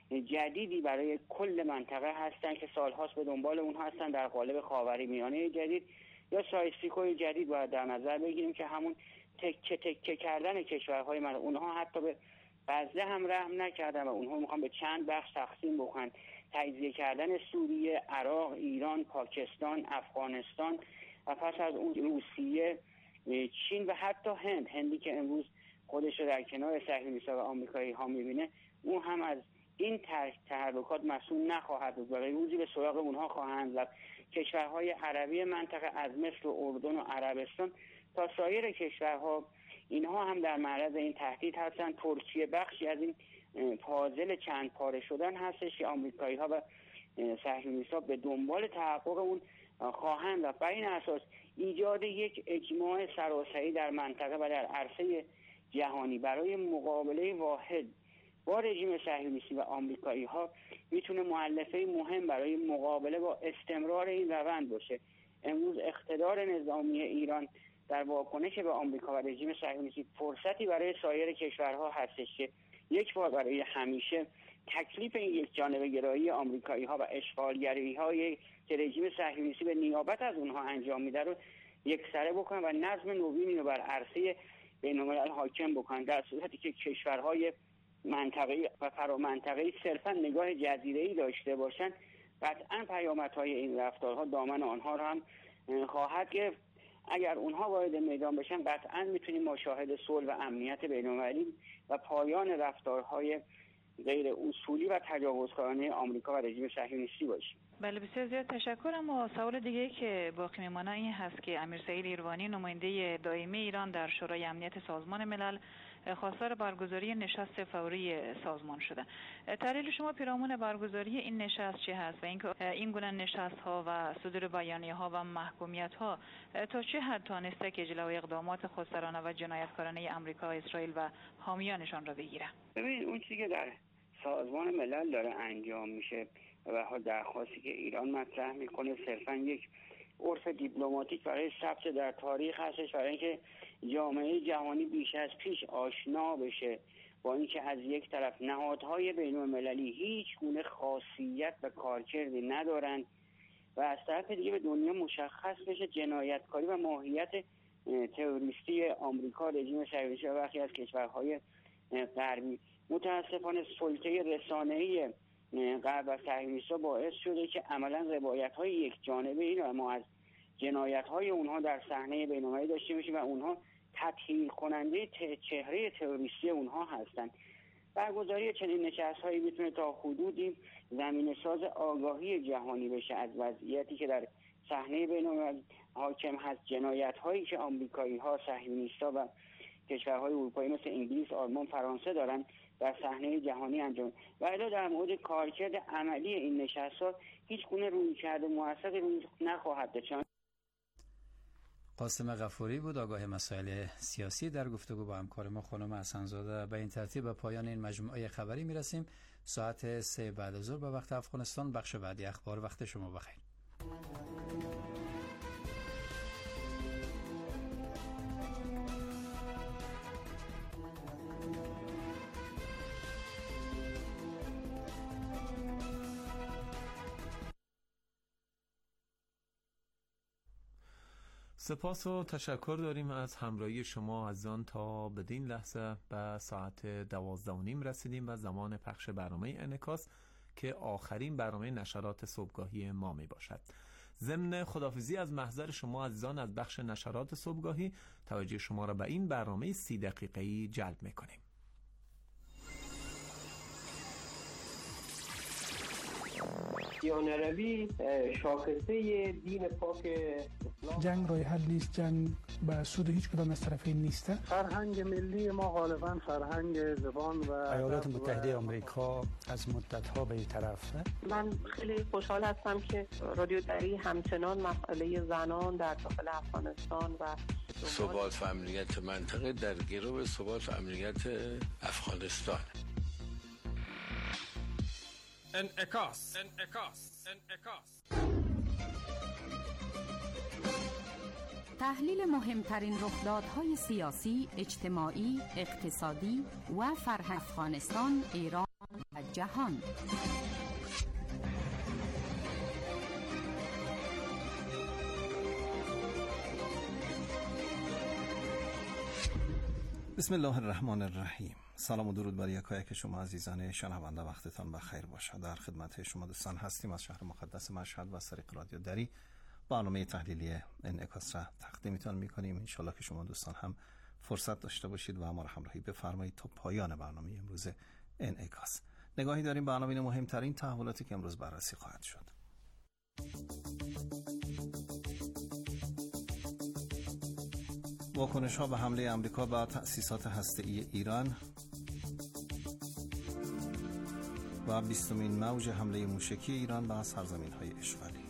جدیدی برای کل منطقه هستن که سال‌هاست به دنبال اونها هستن. در قالب خاورمیانه جدید یا سایسفیکوی جدید باید در نظر بگیریم که همون تکه تکه کردن کشورهای منطقه. اونها حتی به غزه هم رحم نکردن و اونها میخوان به چند بخش تقسیم بکنن. تجزیه کردن سوریه، عراق، ایران، پاکستان، افغانستان و پس از اون روسیه، چین و حتی هندی که امروز خودش رو در کنار صهیونیست‌ها و آمریکایی‌ها میبینه، اون هم از این تحرکات مسئول نخواهد بود و روزی به سراغ اونها خواهند رفت. کشورهای عربی منطقه از مصر و اردن و عربستان تا سایر کشورها، اینها هم در معرض این تهدید هستن. ترکیه بخشی از این پازل چند پاره شدن هستش که آمریکایی‌ها و صهیونیست‌ها به دنبال تحقق اون خواهند و بر این اساس ایجاد یک اجماع سراسری در منطقه و در عرصه جهانی برای مقابله واحد با رژیم صهیونیستی و آمریکایی‌ها میتونه مؤلفه مهم برای مقابله با استمرار این روند باشه. امروز اقتدار نظامی ایران در واکنش به آمریکا و رژیم صهیونیستی فرصتی برای سایر کشورها هستش که یک بار برای همیشه تکلیف این یک جانبه گرایی آمریکایی‌ها و اشغالگری‌های که رژیم صهیونیستی به نیابت از اونها انجام میده رو یکسره بکنن و نظم نوینی رو بر عرصه بین‌الملل حاکم بکنن، در صورتی که کشورهای منطقه‌ای و فرامنطقه‌ای صرفاً نگاه جزیره‌ای داشته باشن، قطعاً پیامدهای این رفتارها دامن آنها رو هم خواهد گرفت. اگر اونها وارد میدان بشن، قطعاً میتونیم مشاهد صلح و امنیت بین‌المللی و پایان رفتارهای غیر اصولی و تجاوزکارانه آمریکا و رژیم صهیونیستی باشیم. بله، بسیار زیاد تشکر. اما سوال دیگه که باقی میمانه این هست که امیر سعید ایروانی، نماینده دائمی ایران در شورای امنیت سازمان ملل، خواستار برگزاری نشست فوری سازمان شده. تحلیل شما پیرامون برگزاری این نشست چه هست و اینکه این گونه نشست ها و صدور بیانیه ها و محکومیت ها تا چه حد تانسته که جلوی اقدامات خودسرانه و جنایتکارانه آمریکا، اسرائیل و حامیانشان را بگیره؟ ببینید، اون چیزی که در سازمان ملل داره انجام میشه و درخواستی که ایران مطرح میکنه صرفا یک عرف دیپلماتیک برای ثبت در تاریخ هستش، برای اینکه جامعه جهانی بیش از پیش آشنا بشه با اینکه از یک طرف نهادهای بین‌المللی هیچ گونه خاصیت و کارکردی ندارند و از طرف دیگه به دنیا مشخص بشه جنایتکاری و ماهیت تروریستی آمریکا، رژیم صهیونیستی و برخی از کشورهای غربی. متاسفانه سلطه رسانه‌ای غرب و صهیونیست‌ها باعث شده که عملاً روایت‌های یک جانبه این رو ما از جنایت‌های اونها در صحنه بین‌المللی داشته باشیم و اونها تطهیر کننده چهره تروریستی اونها هستند. برگزاری چنین نشست‌هایی میتونه تا حدودی زمینه‌ساز آگاهی جهانی بشه از وضعیتی که در صحنه بین‌المللی حاکم هست، جنایت‌هایی که آمریکایی‌ها، صهیونیست‌ها و کشورهای اروپایی مثل انگلیس، آلمان، فرانسه دارن در صحنه جهانی انجام و الا در مورد کارکرد عملی این نشست‌ها هیچ گونه رویکرد موثقی روی نخواهد داشت. قاسم غفوری بود، آگاه مسائل سیاسی، در گفتگو با همکار ما خانم حسن‌زاده. به این ترتیب به پایان این مجموعه خبری میرسیم. ساعت 3 بعد از ظهر به وقت افغانستان. بخش بعدی اخبار. وقت شما بخیر. سپاس و تشکر داریم از همراهی شما عزیزان. تا بدین لحظه به ساعت 12:30 رسیدیم و زمان پخش برنامه انعکاس که آخرین برنامه نشرات صبحگاهی ما می باشد. ضمن خداحافظی از محضر شما عزیزان از بخش نشرات صبحگاهی، توجه شما را به این برنامه 30 دقیقه‌ای جلب می کنیم. دیانروی شاخصه دین پاک اسلام. جنگ راه حل نیست، جنگ به سود هیچ کدام از طرفین نیست. فرهنگ ملی ما غالبا فرهنگ زبان و ایالات متحده آمریکا از مدت‌ها به این طرفه. من خیلی خوشحال هستم که رادیو دری همچنان مسئله زنان در داخل افغانستان و ثبات و امنیت منطقه در گرو ثبات و امنیت افغانستان. انعکاس. تحلیل مهمترین رخدادهای سیاسی، اجتماعی، اقتصادی و فرهنگ افغانستان، ایران و جهان. بسم الله الرحمن الرحیم. سلام و درود بر یکایک شما عزیزان شنونده، وقتتان بخیر باشد. در خدمت شما دوستان هستیم از شهر مقدس مشهد و از طریق رادیو دری برنامه تحلیلی انعکاس را تقدیمتان می‌کنیم. ان شاءالله که شما دوستان هم فرصت داشته باشید و ما را همراهی بفرمایید تا پایان برنامه امروز انعکاس. نگاهی داریم برنامه مهمترین تحولاتی که امروز بررسی خواهد شد. واکنش ها به حمله امریکا به تأسیسات هسته‌ای ایران و 20مین موج حمله موشکی ایران به سرزمین‌های اشغالی.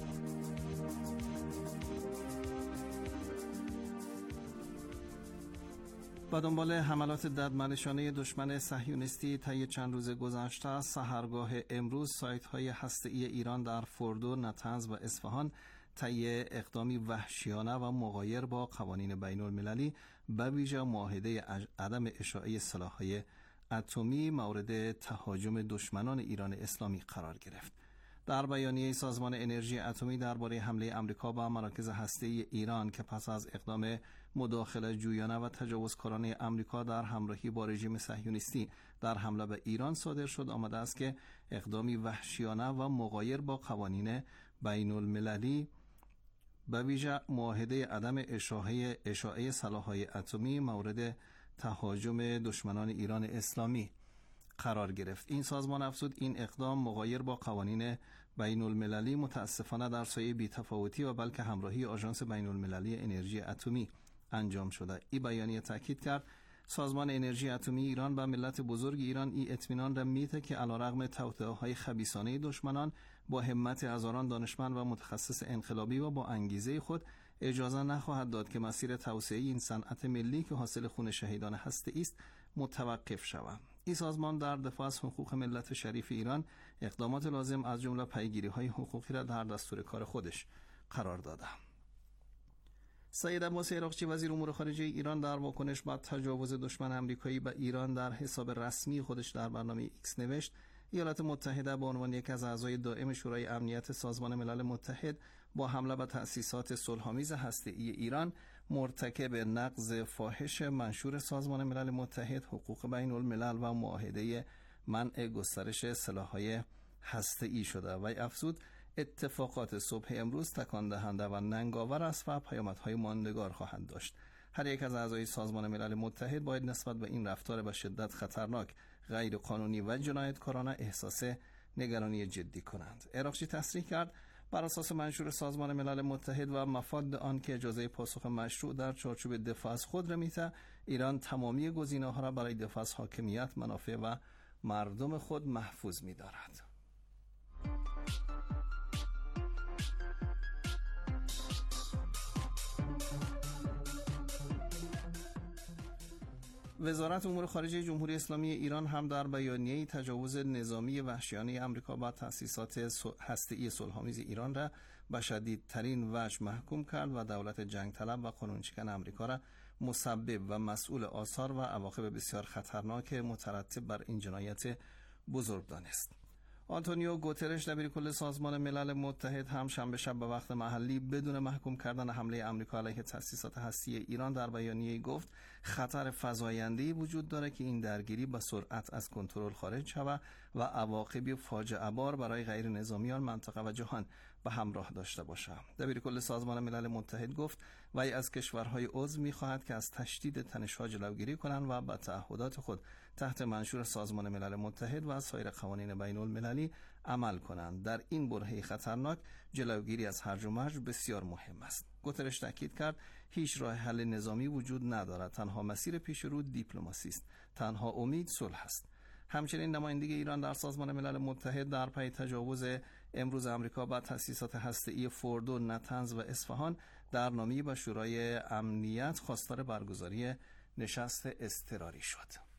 و دنبال حملات ددمنشانه دشمن صهیونیستی طی چند روز گذشته، سحرگاه امروز سایت‌های هسته‌ای ایران در فردو، نطنز و اصفهان طی اقدامی وحشیانه و مغایر با قوانین بین المللی به ویژه معاهده عدم اشاعه سلاح‌های اتمی مورد تهاجم دشمنان ایران اسلامی قرار گرفت. در بیانیه سازمان انرژی اتمی درباره حمله امریکا به مراکز هسته‌ای ایران که پس از اقدام مداخله جویانه و تجاوزکارانه امریکا در همراهی با رژیم صهیونیستی در حمله به ایران صادر شد، آمده است که اقدامی وحشیانه و مغایر با قوانین بین المللی به ویژه معاهده عدم اشاعه سلاح‌های اتمی مورد تهاجم دشمنان ایران اسلامی قرار گرفت. این سازمان افزود این اقدام مغایر با قوانین بین المللی متاسفانه در سایه بی‌تفاوتی و بلکه همراهی آژانس بین المللی انرژی اتمی انجام شده. این بیانیه تاکید کرد سازمان انرژی اتمی ایران به ملت بزرگ ایران این اطمینان را میده که علیرغم توطئه‌های خبیثانه دشمنان با همت هزاران دانشمند و متخصص انقلابی و با انگیزه خود اجازه نخواهد داد که مسیر توسعه این صنعت ملی که حاصل خون شهیدان هسته‌ای است متوقف شود. این سازمان در دفاع از حقوق ملت شریف ایران اقدامات لازم از جمله پیگیری‌های حقوقی را در دستور کار خودش قرار داده. سید عباس عراقچی وزیر امور خارجه ایران در واکنش به تجاوز دشمن آمریکایی به ایران در حساب رسمی خودش در برنامه ایکس نوشت ایالات متحده به عنوان یک از اعضای دائم شورای امنیت سازمان ملل متحد با حمله به تأسیسات صلح‌آمیز هسته‌ای ایران مرتکب نقض فاحش منشور سازمان ملل متحد، حقوق بین الملل و معاهده منع گسترش سلاح‌های هسته‌ای شده و افزود اتفاقات صبح امروز تکان دهنده و ننگاور است و پیامدهای ماندگار خواهند داشت. هر یک از اعضای سازمان ملل متحد باید نسبت به این رفتار به شدت خطرناک، غیر قانونی و جنایتکارانه احساس نگرانی جدی کنند. عراقچی تصریح کرد بر اساس منشور سازمان ملل متحد و مفاد آن که اجازه پاسخ مشروع در چارچوب دفاع از خود را می‌دهد، ایران تمامی گزینه‌ها را برای دفاع از حاکمیت، منافع و مردم خود محفوظ می‌دارد. وزارت امور خارجه جمهوری اسلامی ایران هم در بیانیه‌ای تجاوز نظامی وحشیانه آمریکا بر تأسیسات هسته‌ای صلح‌آمیز ایران را به شدیدترین وجه محکوم کرد و دولت جنگ طلب و قانونشکن آمریکا را مسبب و مسئول آثار و عواقب بسیار خطرناک مترتب بر این جنایت بزرگ دانست. آنتونیو گوترش دبیرکل سازمان ملل متحد هم شنبه شب به وقت محلی بدون محکوم کردن حمله آمریکا علیه تأسیسات هستی ایران در بیانیه‌ای گفت خطر فزاینده‌ای وجود دارد که این درگیری به سرعت از کنترل خارج شود و عواقبی فاجعه بار برای غیر نظامیان منطقه و جهان به همراه داشته باشد. دبیرکل سازمان ملل متحد گفت وی از کشورهای عضو می‌خواهد که از تشدید تنش‌ها جلوگیری کنند و به تعهدات خود تحت منشور سازمان ملل متحد و سایر قوانین بین‌المللی عمل کنند. در این برهه خطرناک جلوگیری از هرج و مرج بسیار مهم است. گوترش تاکید کرد هیچ راه حل نظامی وجود ندارد، تنها مسیر پیش رو دیپلماسی است، تنها امید صلح است. همچنین نماینده ایران در سازمان ملل متحد در پی تجاوز امروز آمریکا به تأسیسات هسته‌ای فوردو، نتنز و اصفهان در نامه‌ای به شورای امنیت خواستار برگزاری نشست اضطراری شد.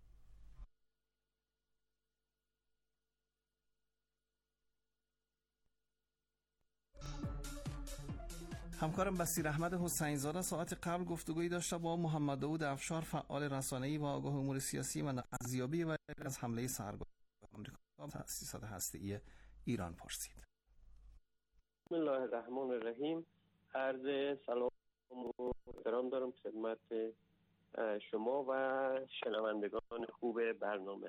همکارم بصیر احمد حسین زاده ساعت قبل گفتگویی داشته با محمد داوود افشار، فعال رسانه‌ای و آگاه امور سیاسی و ارزیابی و از حمله سربازان آمریکا به تأسیسات هسته‌ای ایران پرسید. بسم الله الرحمن الرحیم. عرض سلام و احترام دارم خدمت شما و شنوندگان خوب برنامه.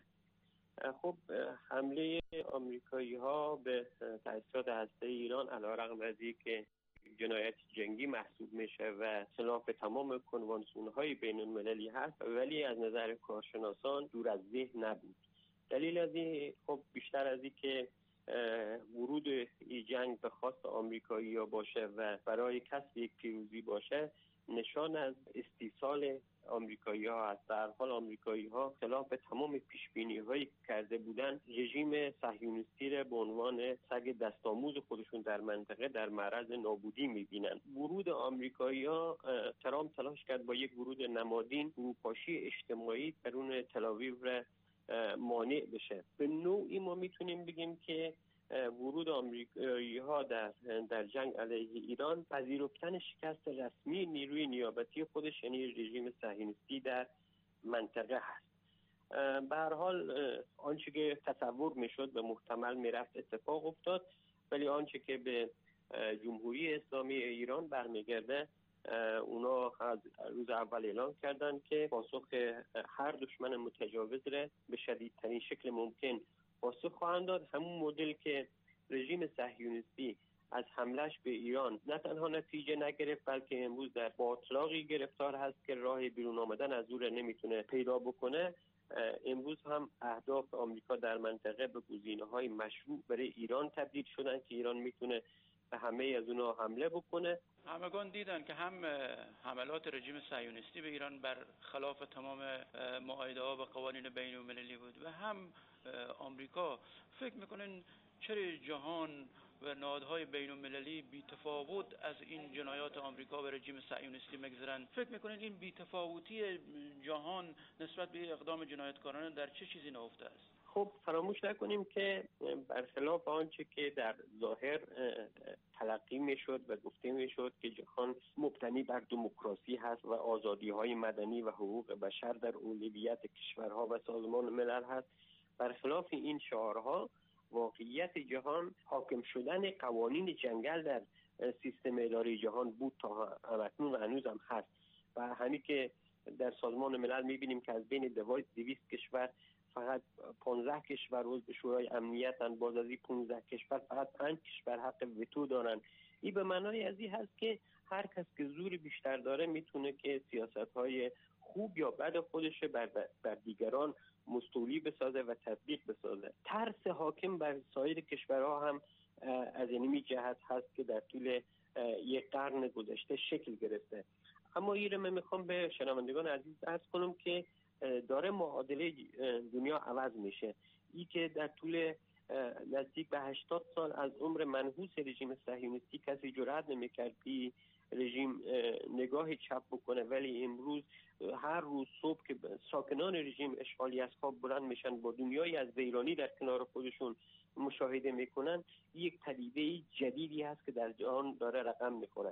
خب حمله آمریکایی‌ها به تأسیسات هسته‌ای ایران علیرغم از اینکه جنایت جنگی محسوب میشه و خلاف تمام کنوانسیون‌های بین‌المللی هست، ولی از نظر کارشناسان دور از ذهن نبود. دلیل از این خب بیشتر از این که ورود این جنگ به خواست آمریکایی‌ها باشه و برای کسب یک پیروزی باشه نشان از استیصال آمریکایی‌ها است. در حال آمریکایی‌ها خلاف تمام پیش‌بینی‌هایی که کرده بودند رژیم صهیونیستی را به عنوان سگ دستآموز خودشون در منطقه در معرض نابودی می‌بینند. ورود آمریکایی‌ها ترامپ تلاش کرد با یک ورود نمادین فروپاشی اجتماعی درون تل‌آویو را مانع بشه. به نوعی ما میتونیم بگیم که ورود آمریکایی‌ها در جنگ علیه ایران پذیرفتن شکست رسمی نیروی نیابتی خودش یعنی رژیم صهیونیستی در منطقه هست. به هر حال آنچه که تصور میشد به محتمل میرفت اتفاق افتاد، ولی آنچه که به جمهوری اسلامی ایران برمیگرده اونا از روز اول اعلام کردند که پاسخ هر دشمن متجاوز را به شدیدترین شکل ممکن پاسخ خواهند داد. همون مدل که رژیم صهیونیستی از حملش به ایران نه تنها نتیجه نگرفت بلکه امروز در باطلاقی گرفتار هست که راه بیرون آمدن از او را نمیتونه پیدا بکنه. امروز هم اهداف آمریکا در منطقه به گزینه‌های مشروع برای ایران تبدیل شدن که ایران میتونه به همه از اونها حمله بکنه. همگان دیدن که هم حملات رژیم صهیونیستی به ایران بر خلاف تمام معاهده‌ها و قوانین بین‌المللی بود و هم آمریکا. فکر میکنن چرا جهان و نهادهای بین‌المللی بی‌تفاوت از این جنایات آمریکا و رژیم صهیونیستی میگذرن؟ فکر میکنن این بی‌تفاوتی جهان نسبت به اقدام جنایتکارانه در چه چیزی نهفته است؟ خب فراموش نکنیم که برخلاف آنچه که در ظاهر تلقی میشد و گفته میشد که جهان مبتنی بر دموکراسی هست و آزادی‌های مدنی و حقوق بشر در اولویت کشورها و سازمان ملل هست، برخلاف این شعارها واقعیت جهان حاکم شدن قوانین جنگل در سیستم اداری جهان بود تا همکنون و هنوز هم هست. و همین که در سازمان ملل میبینیم که از بین 200 کشور فقط 15 کشور عضو شورای امنیتن، باز از این 15 کشور فقط 5 کشور حق وتو دارن. این به معنای از این هست که هر کس که زور بیشتر داره میتونه که سیاست‌های خوب یا بد خودش بر دیگران مستولی بسازه و تطبیق بسازه. ترس حاکم بر سایر کشورها هم از این جهت هست که در طول یک قرن گذشته شکل گرفته. اما این من میخوام به شنوندگان عزیز عرض کنم که داره معادله دنیا عوض میشه. این که در طول نزدیک به 80 سال از عمر منحوس رژیم صهیونیستی کسی جرئت نمیکرد که رژیم نگاه چپ بکنه، ولی امروز هر روز صبح که ساکنان رژیم اشغالی از خواب بلند میشن با دنیایی از ویرانی در کنار خودشون مشاهده میکنن، یک پدیده جدیدی هست که در جهان داره رقم میخوره.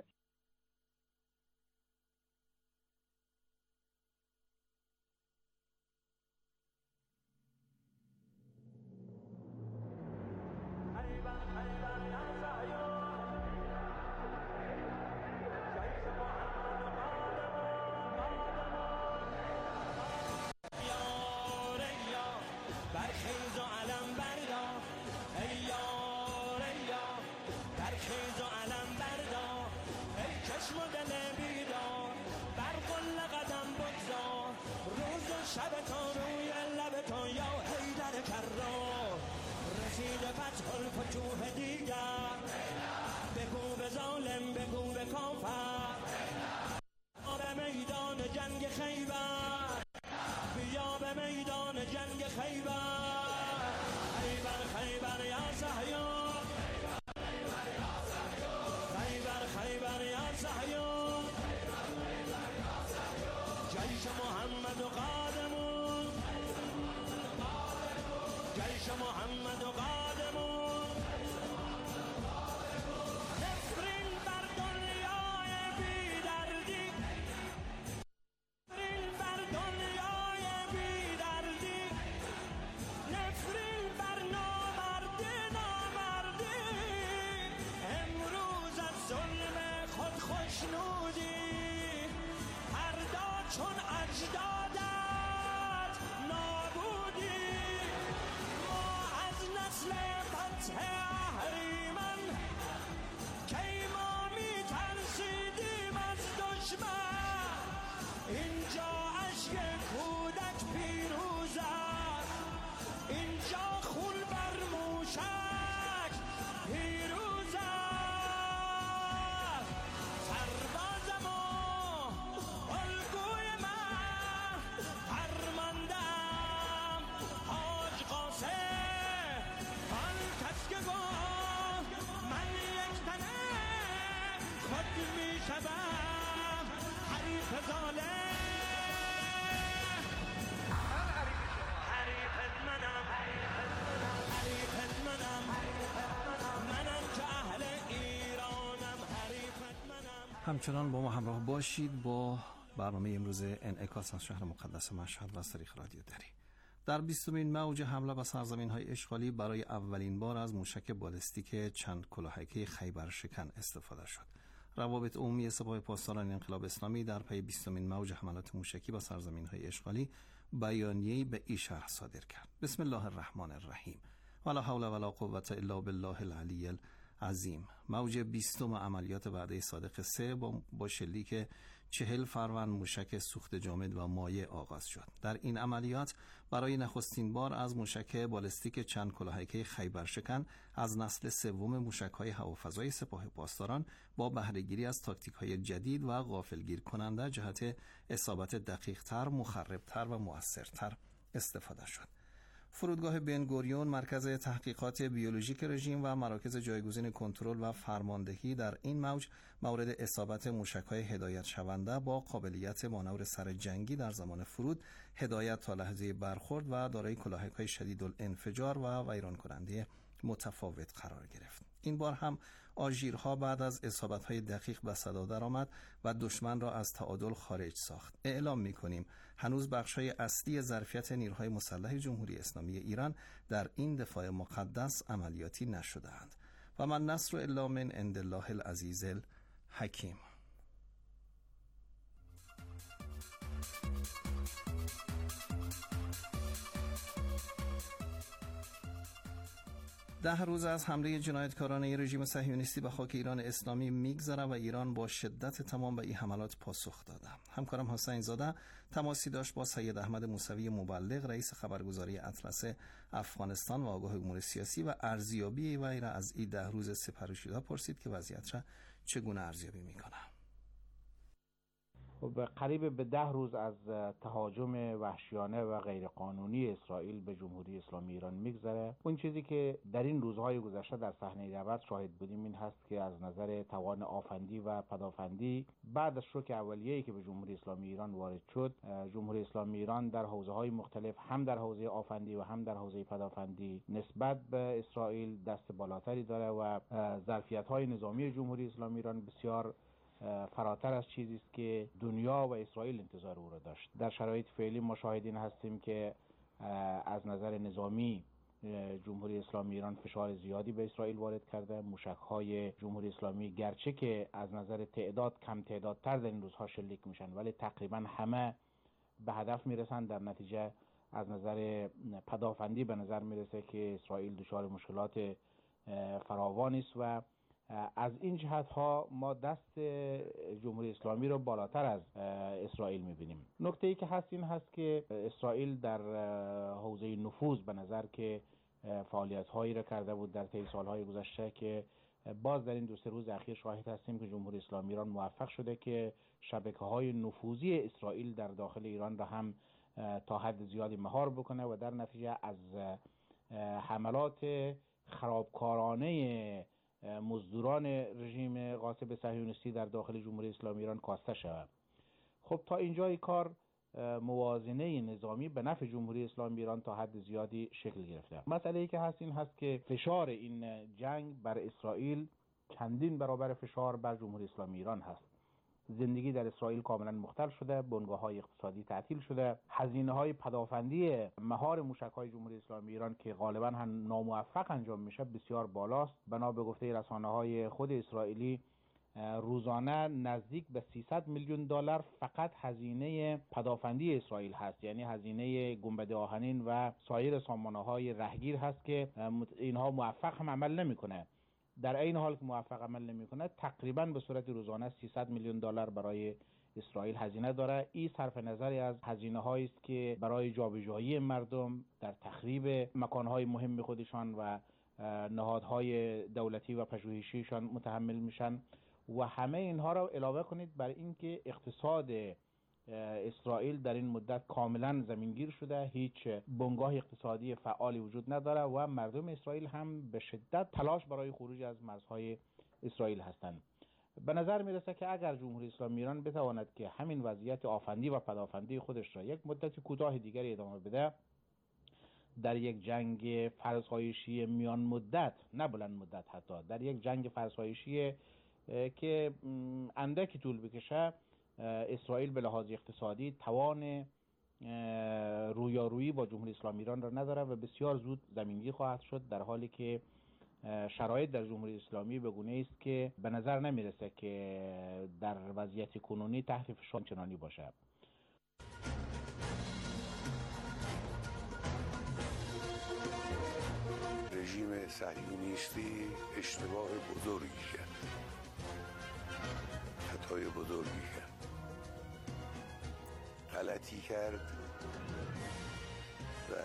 همچنان با ما همراه باشید با برنامه امروز انعکاس از شهر مقدس مشهد و از طریق رادیو دری. در 20مین موج حمله به سرزمین‌های اشغالی برای اولین بار از موشک بالستیک چند کلاهک خیبر شکن استفاده شد. روابط عمومی سپاه پاسداران انقلاب اسلامی در پی 20مین موج حملات موشکی به سرزمین‌های اشغالی بیانیه‌ای به این شرح صادر کرد. بسم الله الرحمن الرحیم. ولا حول ولا قوة الا بالله العلی عظیم. موج 20 عملیات وعده صادق 3 با شلیک 40 فروند موشک سوخت جامد و مایع آغاز شد. در این عملیات برای نخستین بار از موشک بالستیک چند کلاهک خیبر شکن از نسل سوم موشک‌های هوافضای سپاه پاسداران با بهره‌گیری از تاکتیک‌های جدید و غافلگیر کننده جهت اصابت دقیق‌تر، مخرب‌تر و مؤثرتر استفاده شد. فرودگاه بن گوریون، مرکز تحقیقات بیولوژیک رژیم و مراکز جایگزین کنترل و فرماندهی در این موج مورد اصابت موشک‌های هدایت شونده با قابلیت مانور سر جنگی در زمان فرود، هدایت تا لحظه برخورد و دارای کلاهک‌های شدید الانفجار و ویران کننده متفاوت قرار گرفت. این بار هم آژیرها بعد از اصابت‌های دقیق به صدا درآمد و دشمن را از تعادل خارج ساخت. اعلام می‌کنیم هنوز بخش‌های اصلی ظرفیت نیروهای مسلح جمهوری اسلامی ایران در این دفاع مقدس عملیاتی نشده‌اند. و من نصر الا من عند الله العزیز الحکیم. 10 روز از حمله جنایتکارانه رژیم صهیونیستی به خاک ایران اسلامی میگذره و ایران با شدت تمام به این حملات پاسخ داده. همکارم حسین زاده تماسی داشت با سید احمد موسوی مبلغ رئیس خبرگزاری اطلس افغانستان و آگاه امور سیاسی و ارزیابی وی را از این 10 روز سپری پرسید که وضعیت را چگونه ارزیابی میکنه. خب قریب به 10 روز از تهاجم وحشیانه و غیرقانونی اسرائیل به جمهوری اسلامی ایران میگذره. اون چیزی که در این روزهای گذشته در صحنه نبرد شاهد بودیم این هست که از نظر توان آفندی و پدافندی بعد از شوک اولیه‌ای که به جمهوری اسلامی ایران وارد شد، جمهوری اسلامی ایران در حوزه‌های مختلف هم در حوزه آفندی و هم در حوزه پدافندی نسبت به اسرائیل دست بالاتری داره و ظرفیت‌های نظامی جمهوری اسلامی ایران بسیار فراتر از چیزی است که دنیا و اسرائیل انتظار او را داشت. در شرایط فعلی ما شاهدین هستیم که از نظر نظامی جمهوری اسلامی ایران فشار زیادی به اسرائیل وارد کرده. موشک‌های جمهوری اسلامی گرچه که از نظر تعداد کم تعدادتر در این روزها شلیک میشن ولی تقریبا همه به هدف میرسن. در نتیجه از نظر پدافندی به نظر میرسه که اسرائیل دچار مشکلات فراوانی است و از این جهت ها ما دست جمهوری اسلامی رو بالاتر از اسرائیل میبینیم. نکته ای که هست این هست که اسرائیل در حوزه نفوذ به نظر که فعالیت هایی را کرده بود در طی سالهای گذشته که باز در این 2-3 روز اخیر شاهد هستیم که جمهوری اسلامی ایران موفق شده که شبکه‌های نفوذی اسرائیل در داخل ایران را هم تا حد زیادی مهار بکنه و در نتیجه از حملات خرابکارانه مزدوران رژیم غاصب صهیونیستی در داخل جمهوری اسلامی ایران کاسته شود. خب تا اینجای کار موازنه نظامی به نفع جمهوری اسلامی ایران تا حد زیادی شکل گرفته. مسئله‌ای که هست این هست که فشار این جنگ بر اسرائیل چندین برابر فشار بر جمهوری اسلامی ایران هست. زندگی در اسرائیل کاملا مختل شده، بنگاه‌های اقتصادی تعطیل شده، هزینه‌های پدافندی مهار موشک‌های جمهوری اسلامی ایران که غالباً هم ناموفق انجام میشه بسیار بالاست. بنا به گفته رسانه‌های خود اسرائیلی روزانه نزدیک به 300 میلیون دلار فقط هزینه پدافندی اسرائیل هست، یعنی هزینه گنبد آهنین و سایر سامانه‌های رهگیر هست که اینها موفق هم عمل نمی‌کنه. در این حال که موفق عمل نمی‌کنه تقریباً به صورت روزانه 300 میلیون دلار برای اسرائیل هزینه داره. این صرف نظری از هزینه‌هایی است که برای جابجایی مردم در تخریب مکان‌های مهم خودشان و نهادهای دولتی و پژوهشیشان متحمل میشن و همه اینها را علاوه کنید بر اینکه اقتصاد اسرائیل در این مدت کاملا زمینگیر شده، هیچ بنگاه اقتصادی فعالی وجود نداره و مردم اسرائیل هم به شدت تلاش برای خروج از مرزهای اسرائیل هستند. به نظر میرسه که اگر جمهوری اسلامی ایران بتواند که همین وضعیت آفندی و پدافندی خودش را یک مدت کوتاه دیگری ادامه بده، در یک جنگ فرسایشی میان مدت، نه بلند مدت، حتی در یک جنگ فرسایشی که اندکی طول بکشه، اسرائیل به لحاظ اقتصادی توان رویارویی با جمهوری اسلامی ایران را نداره و بسیار زود زمینگیر خواهد شد، در حالی که شرایط در جمهوری اسلامی به گونه است که به نظر نمیرسه که در وضعیت کنونی تحت فشار چنانی باشه. رژیم صهیونیستی اشتباه بزرگی کرد، خطای بزرگی کرد، غلطی کرد و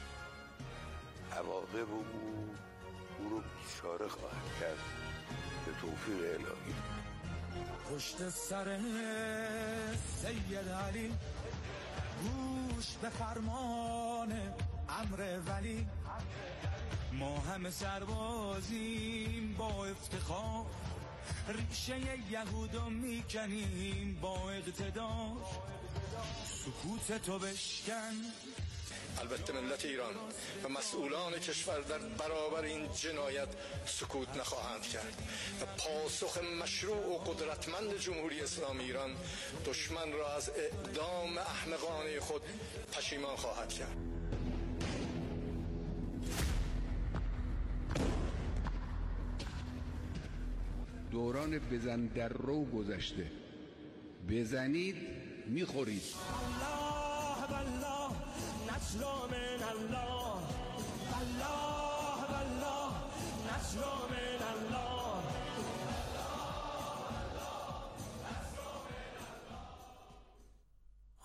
عواقب او رو بیچاره خواهد کرد به توفیق الهی. پشت سر سید علی گوش به فرمان امر ولی، ما همه سربازیم با افتخار، ریشه یهودو میکنیم با اقتدار، سکوت تو بشکن. البته ملت ایران و مسئولان کشور در برابر این جنایت سکوت نخواهند کرد و پاسخ مشروع و قدرتمند جمهوری اسلامی ایران دشمن را از اعدام احمقانه خود پشیمان خواهد کرد. دوران بزن در رو گذشته، بزنید میخورید. الله بالله نصر من الله، الله بالله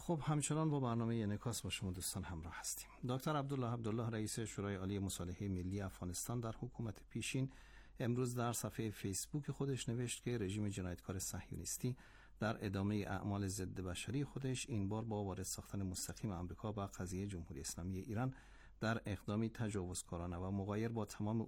خب همچنان با برنامه انعکاس با شما دوستان همراه هستیم. دکتر عبدالله رئیس شورای عالی مصالحه ملی افغانستان در حکومت پیشین امروز در صفحه فیسبوک خودش نوشت که رژیم جنایتکار صهیونیستی در ادامه اعمال ضد بشری خودش این بار با وارد ساختن مستقیم آمریکا به قضیه جمهوری اسلامی ایران در اقدامی تجاوزکارانه و مغایر با تمام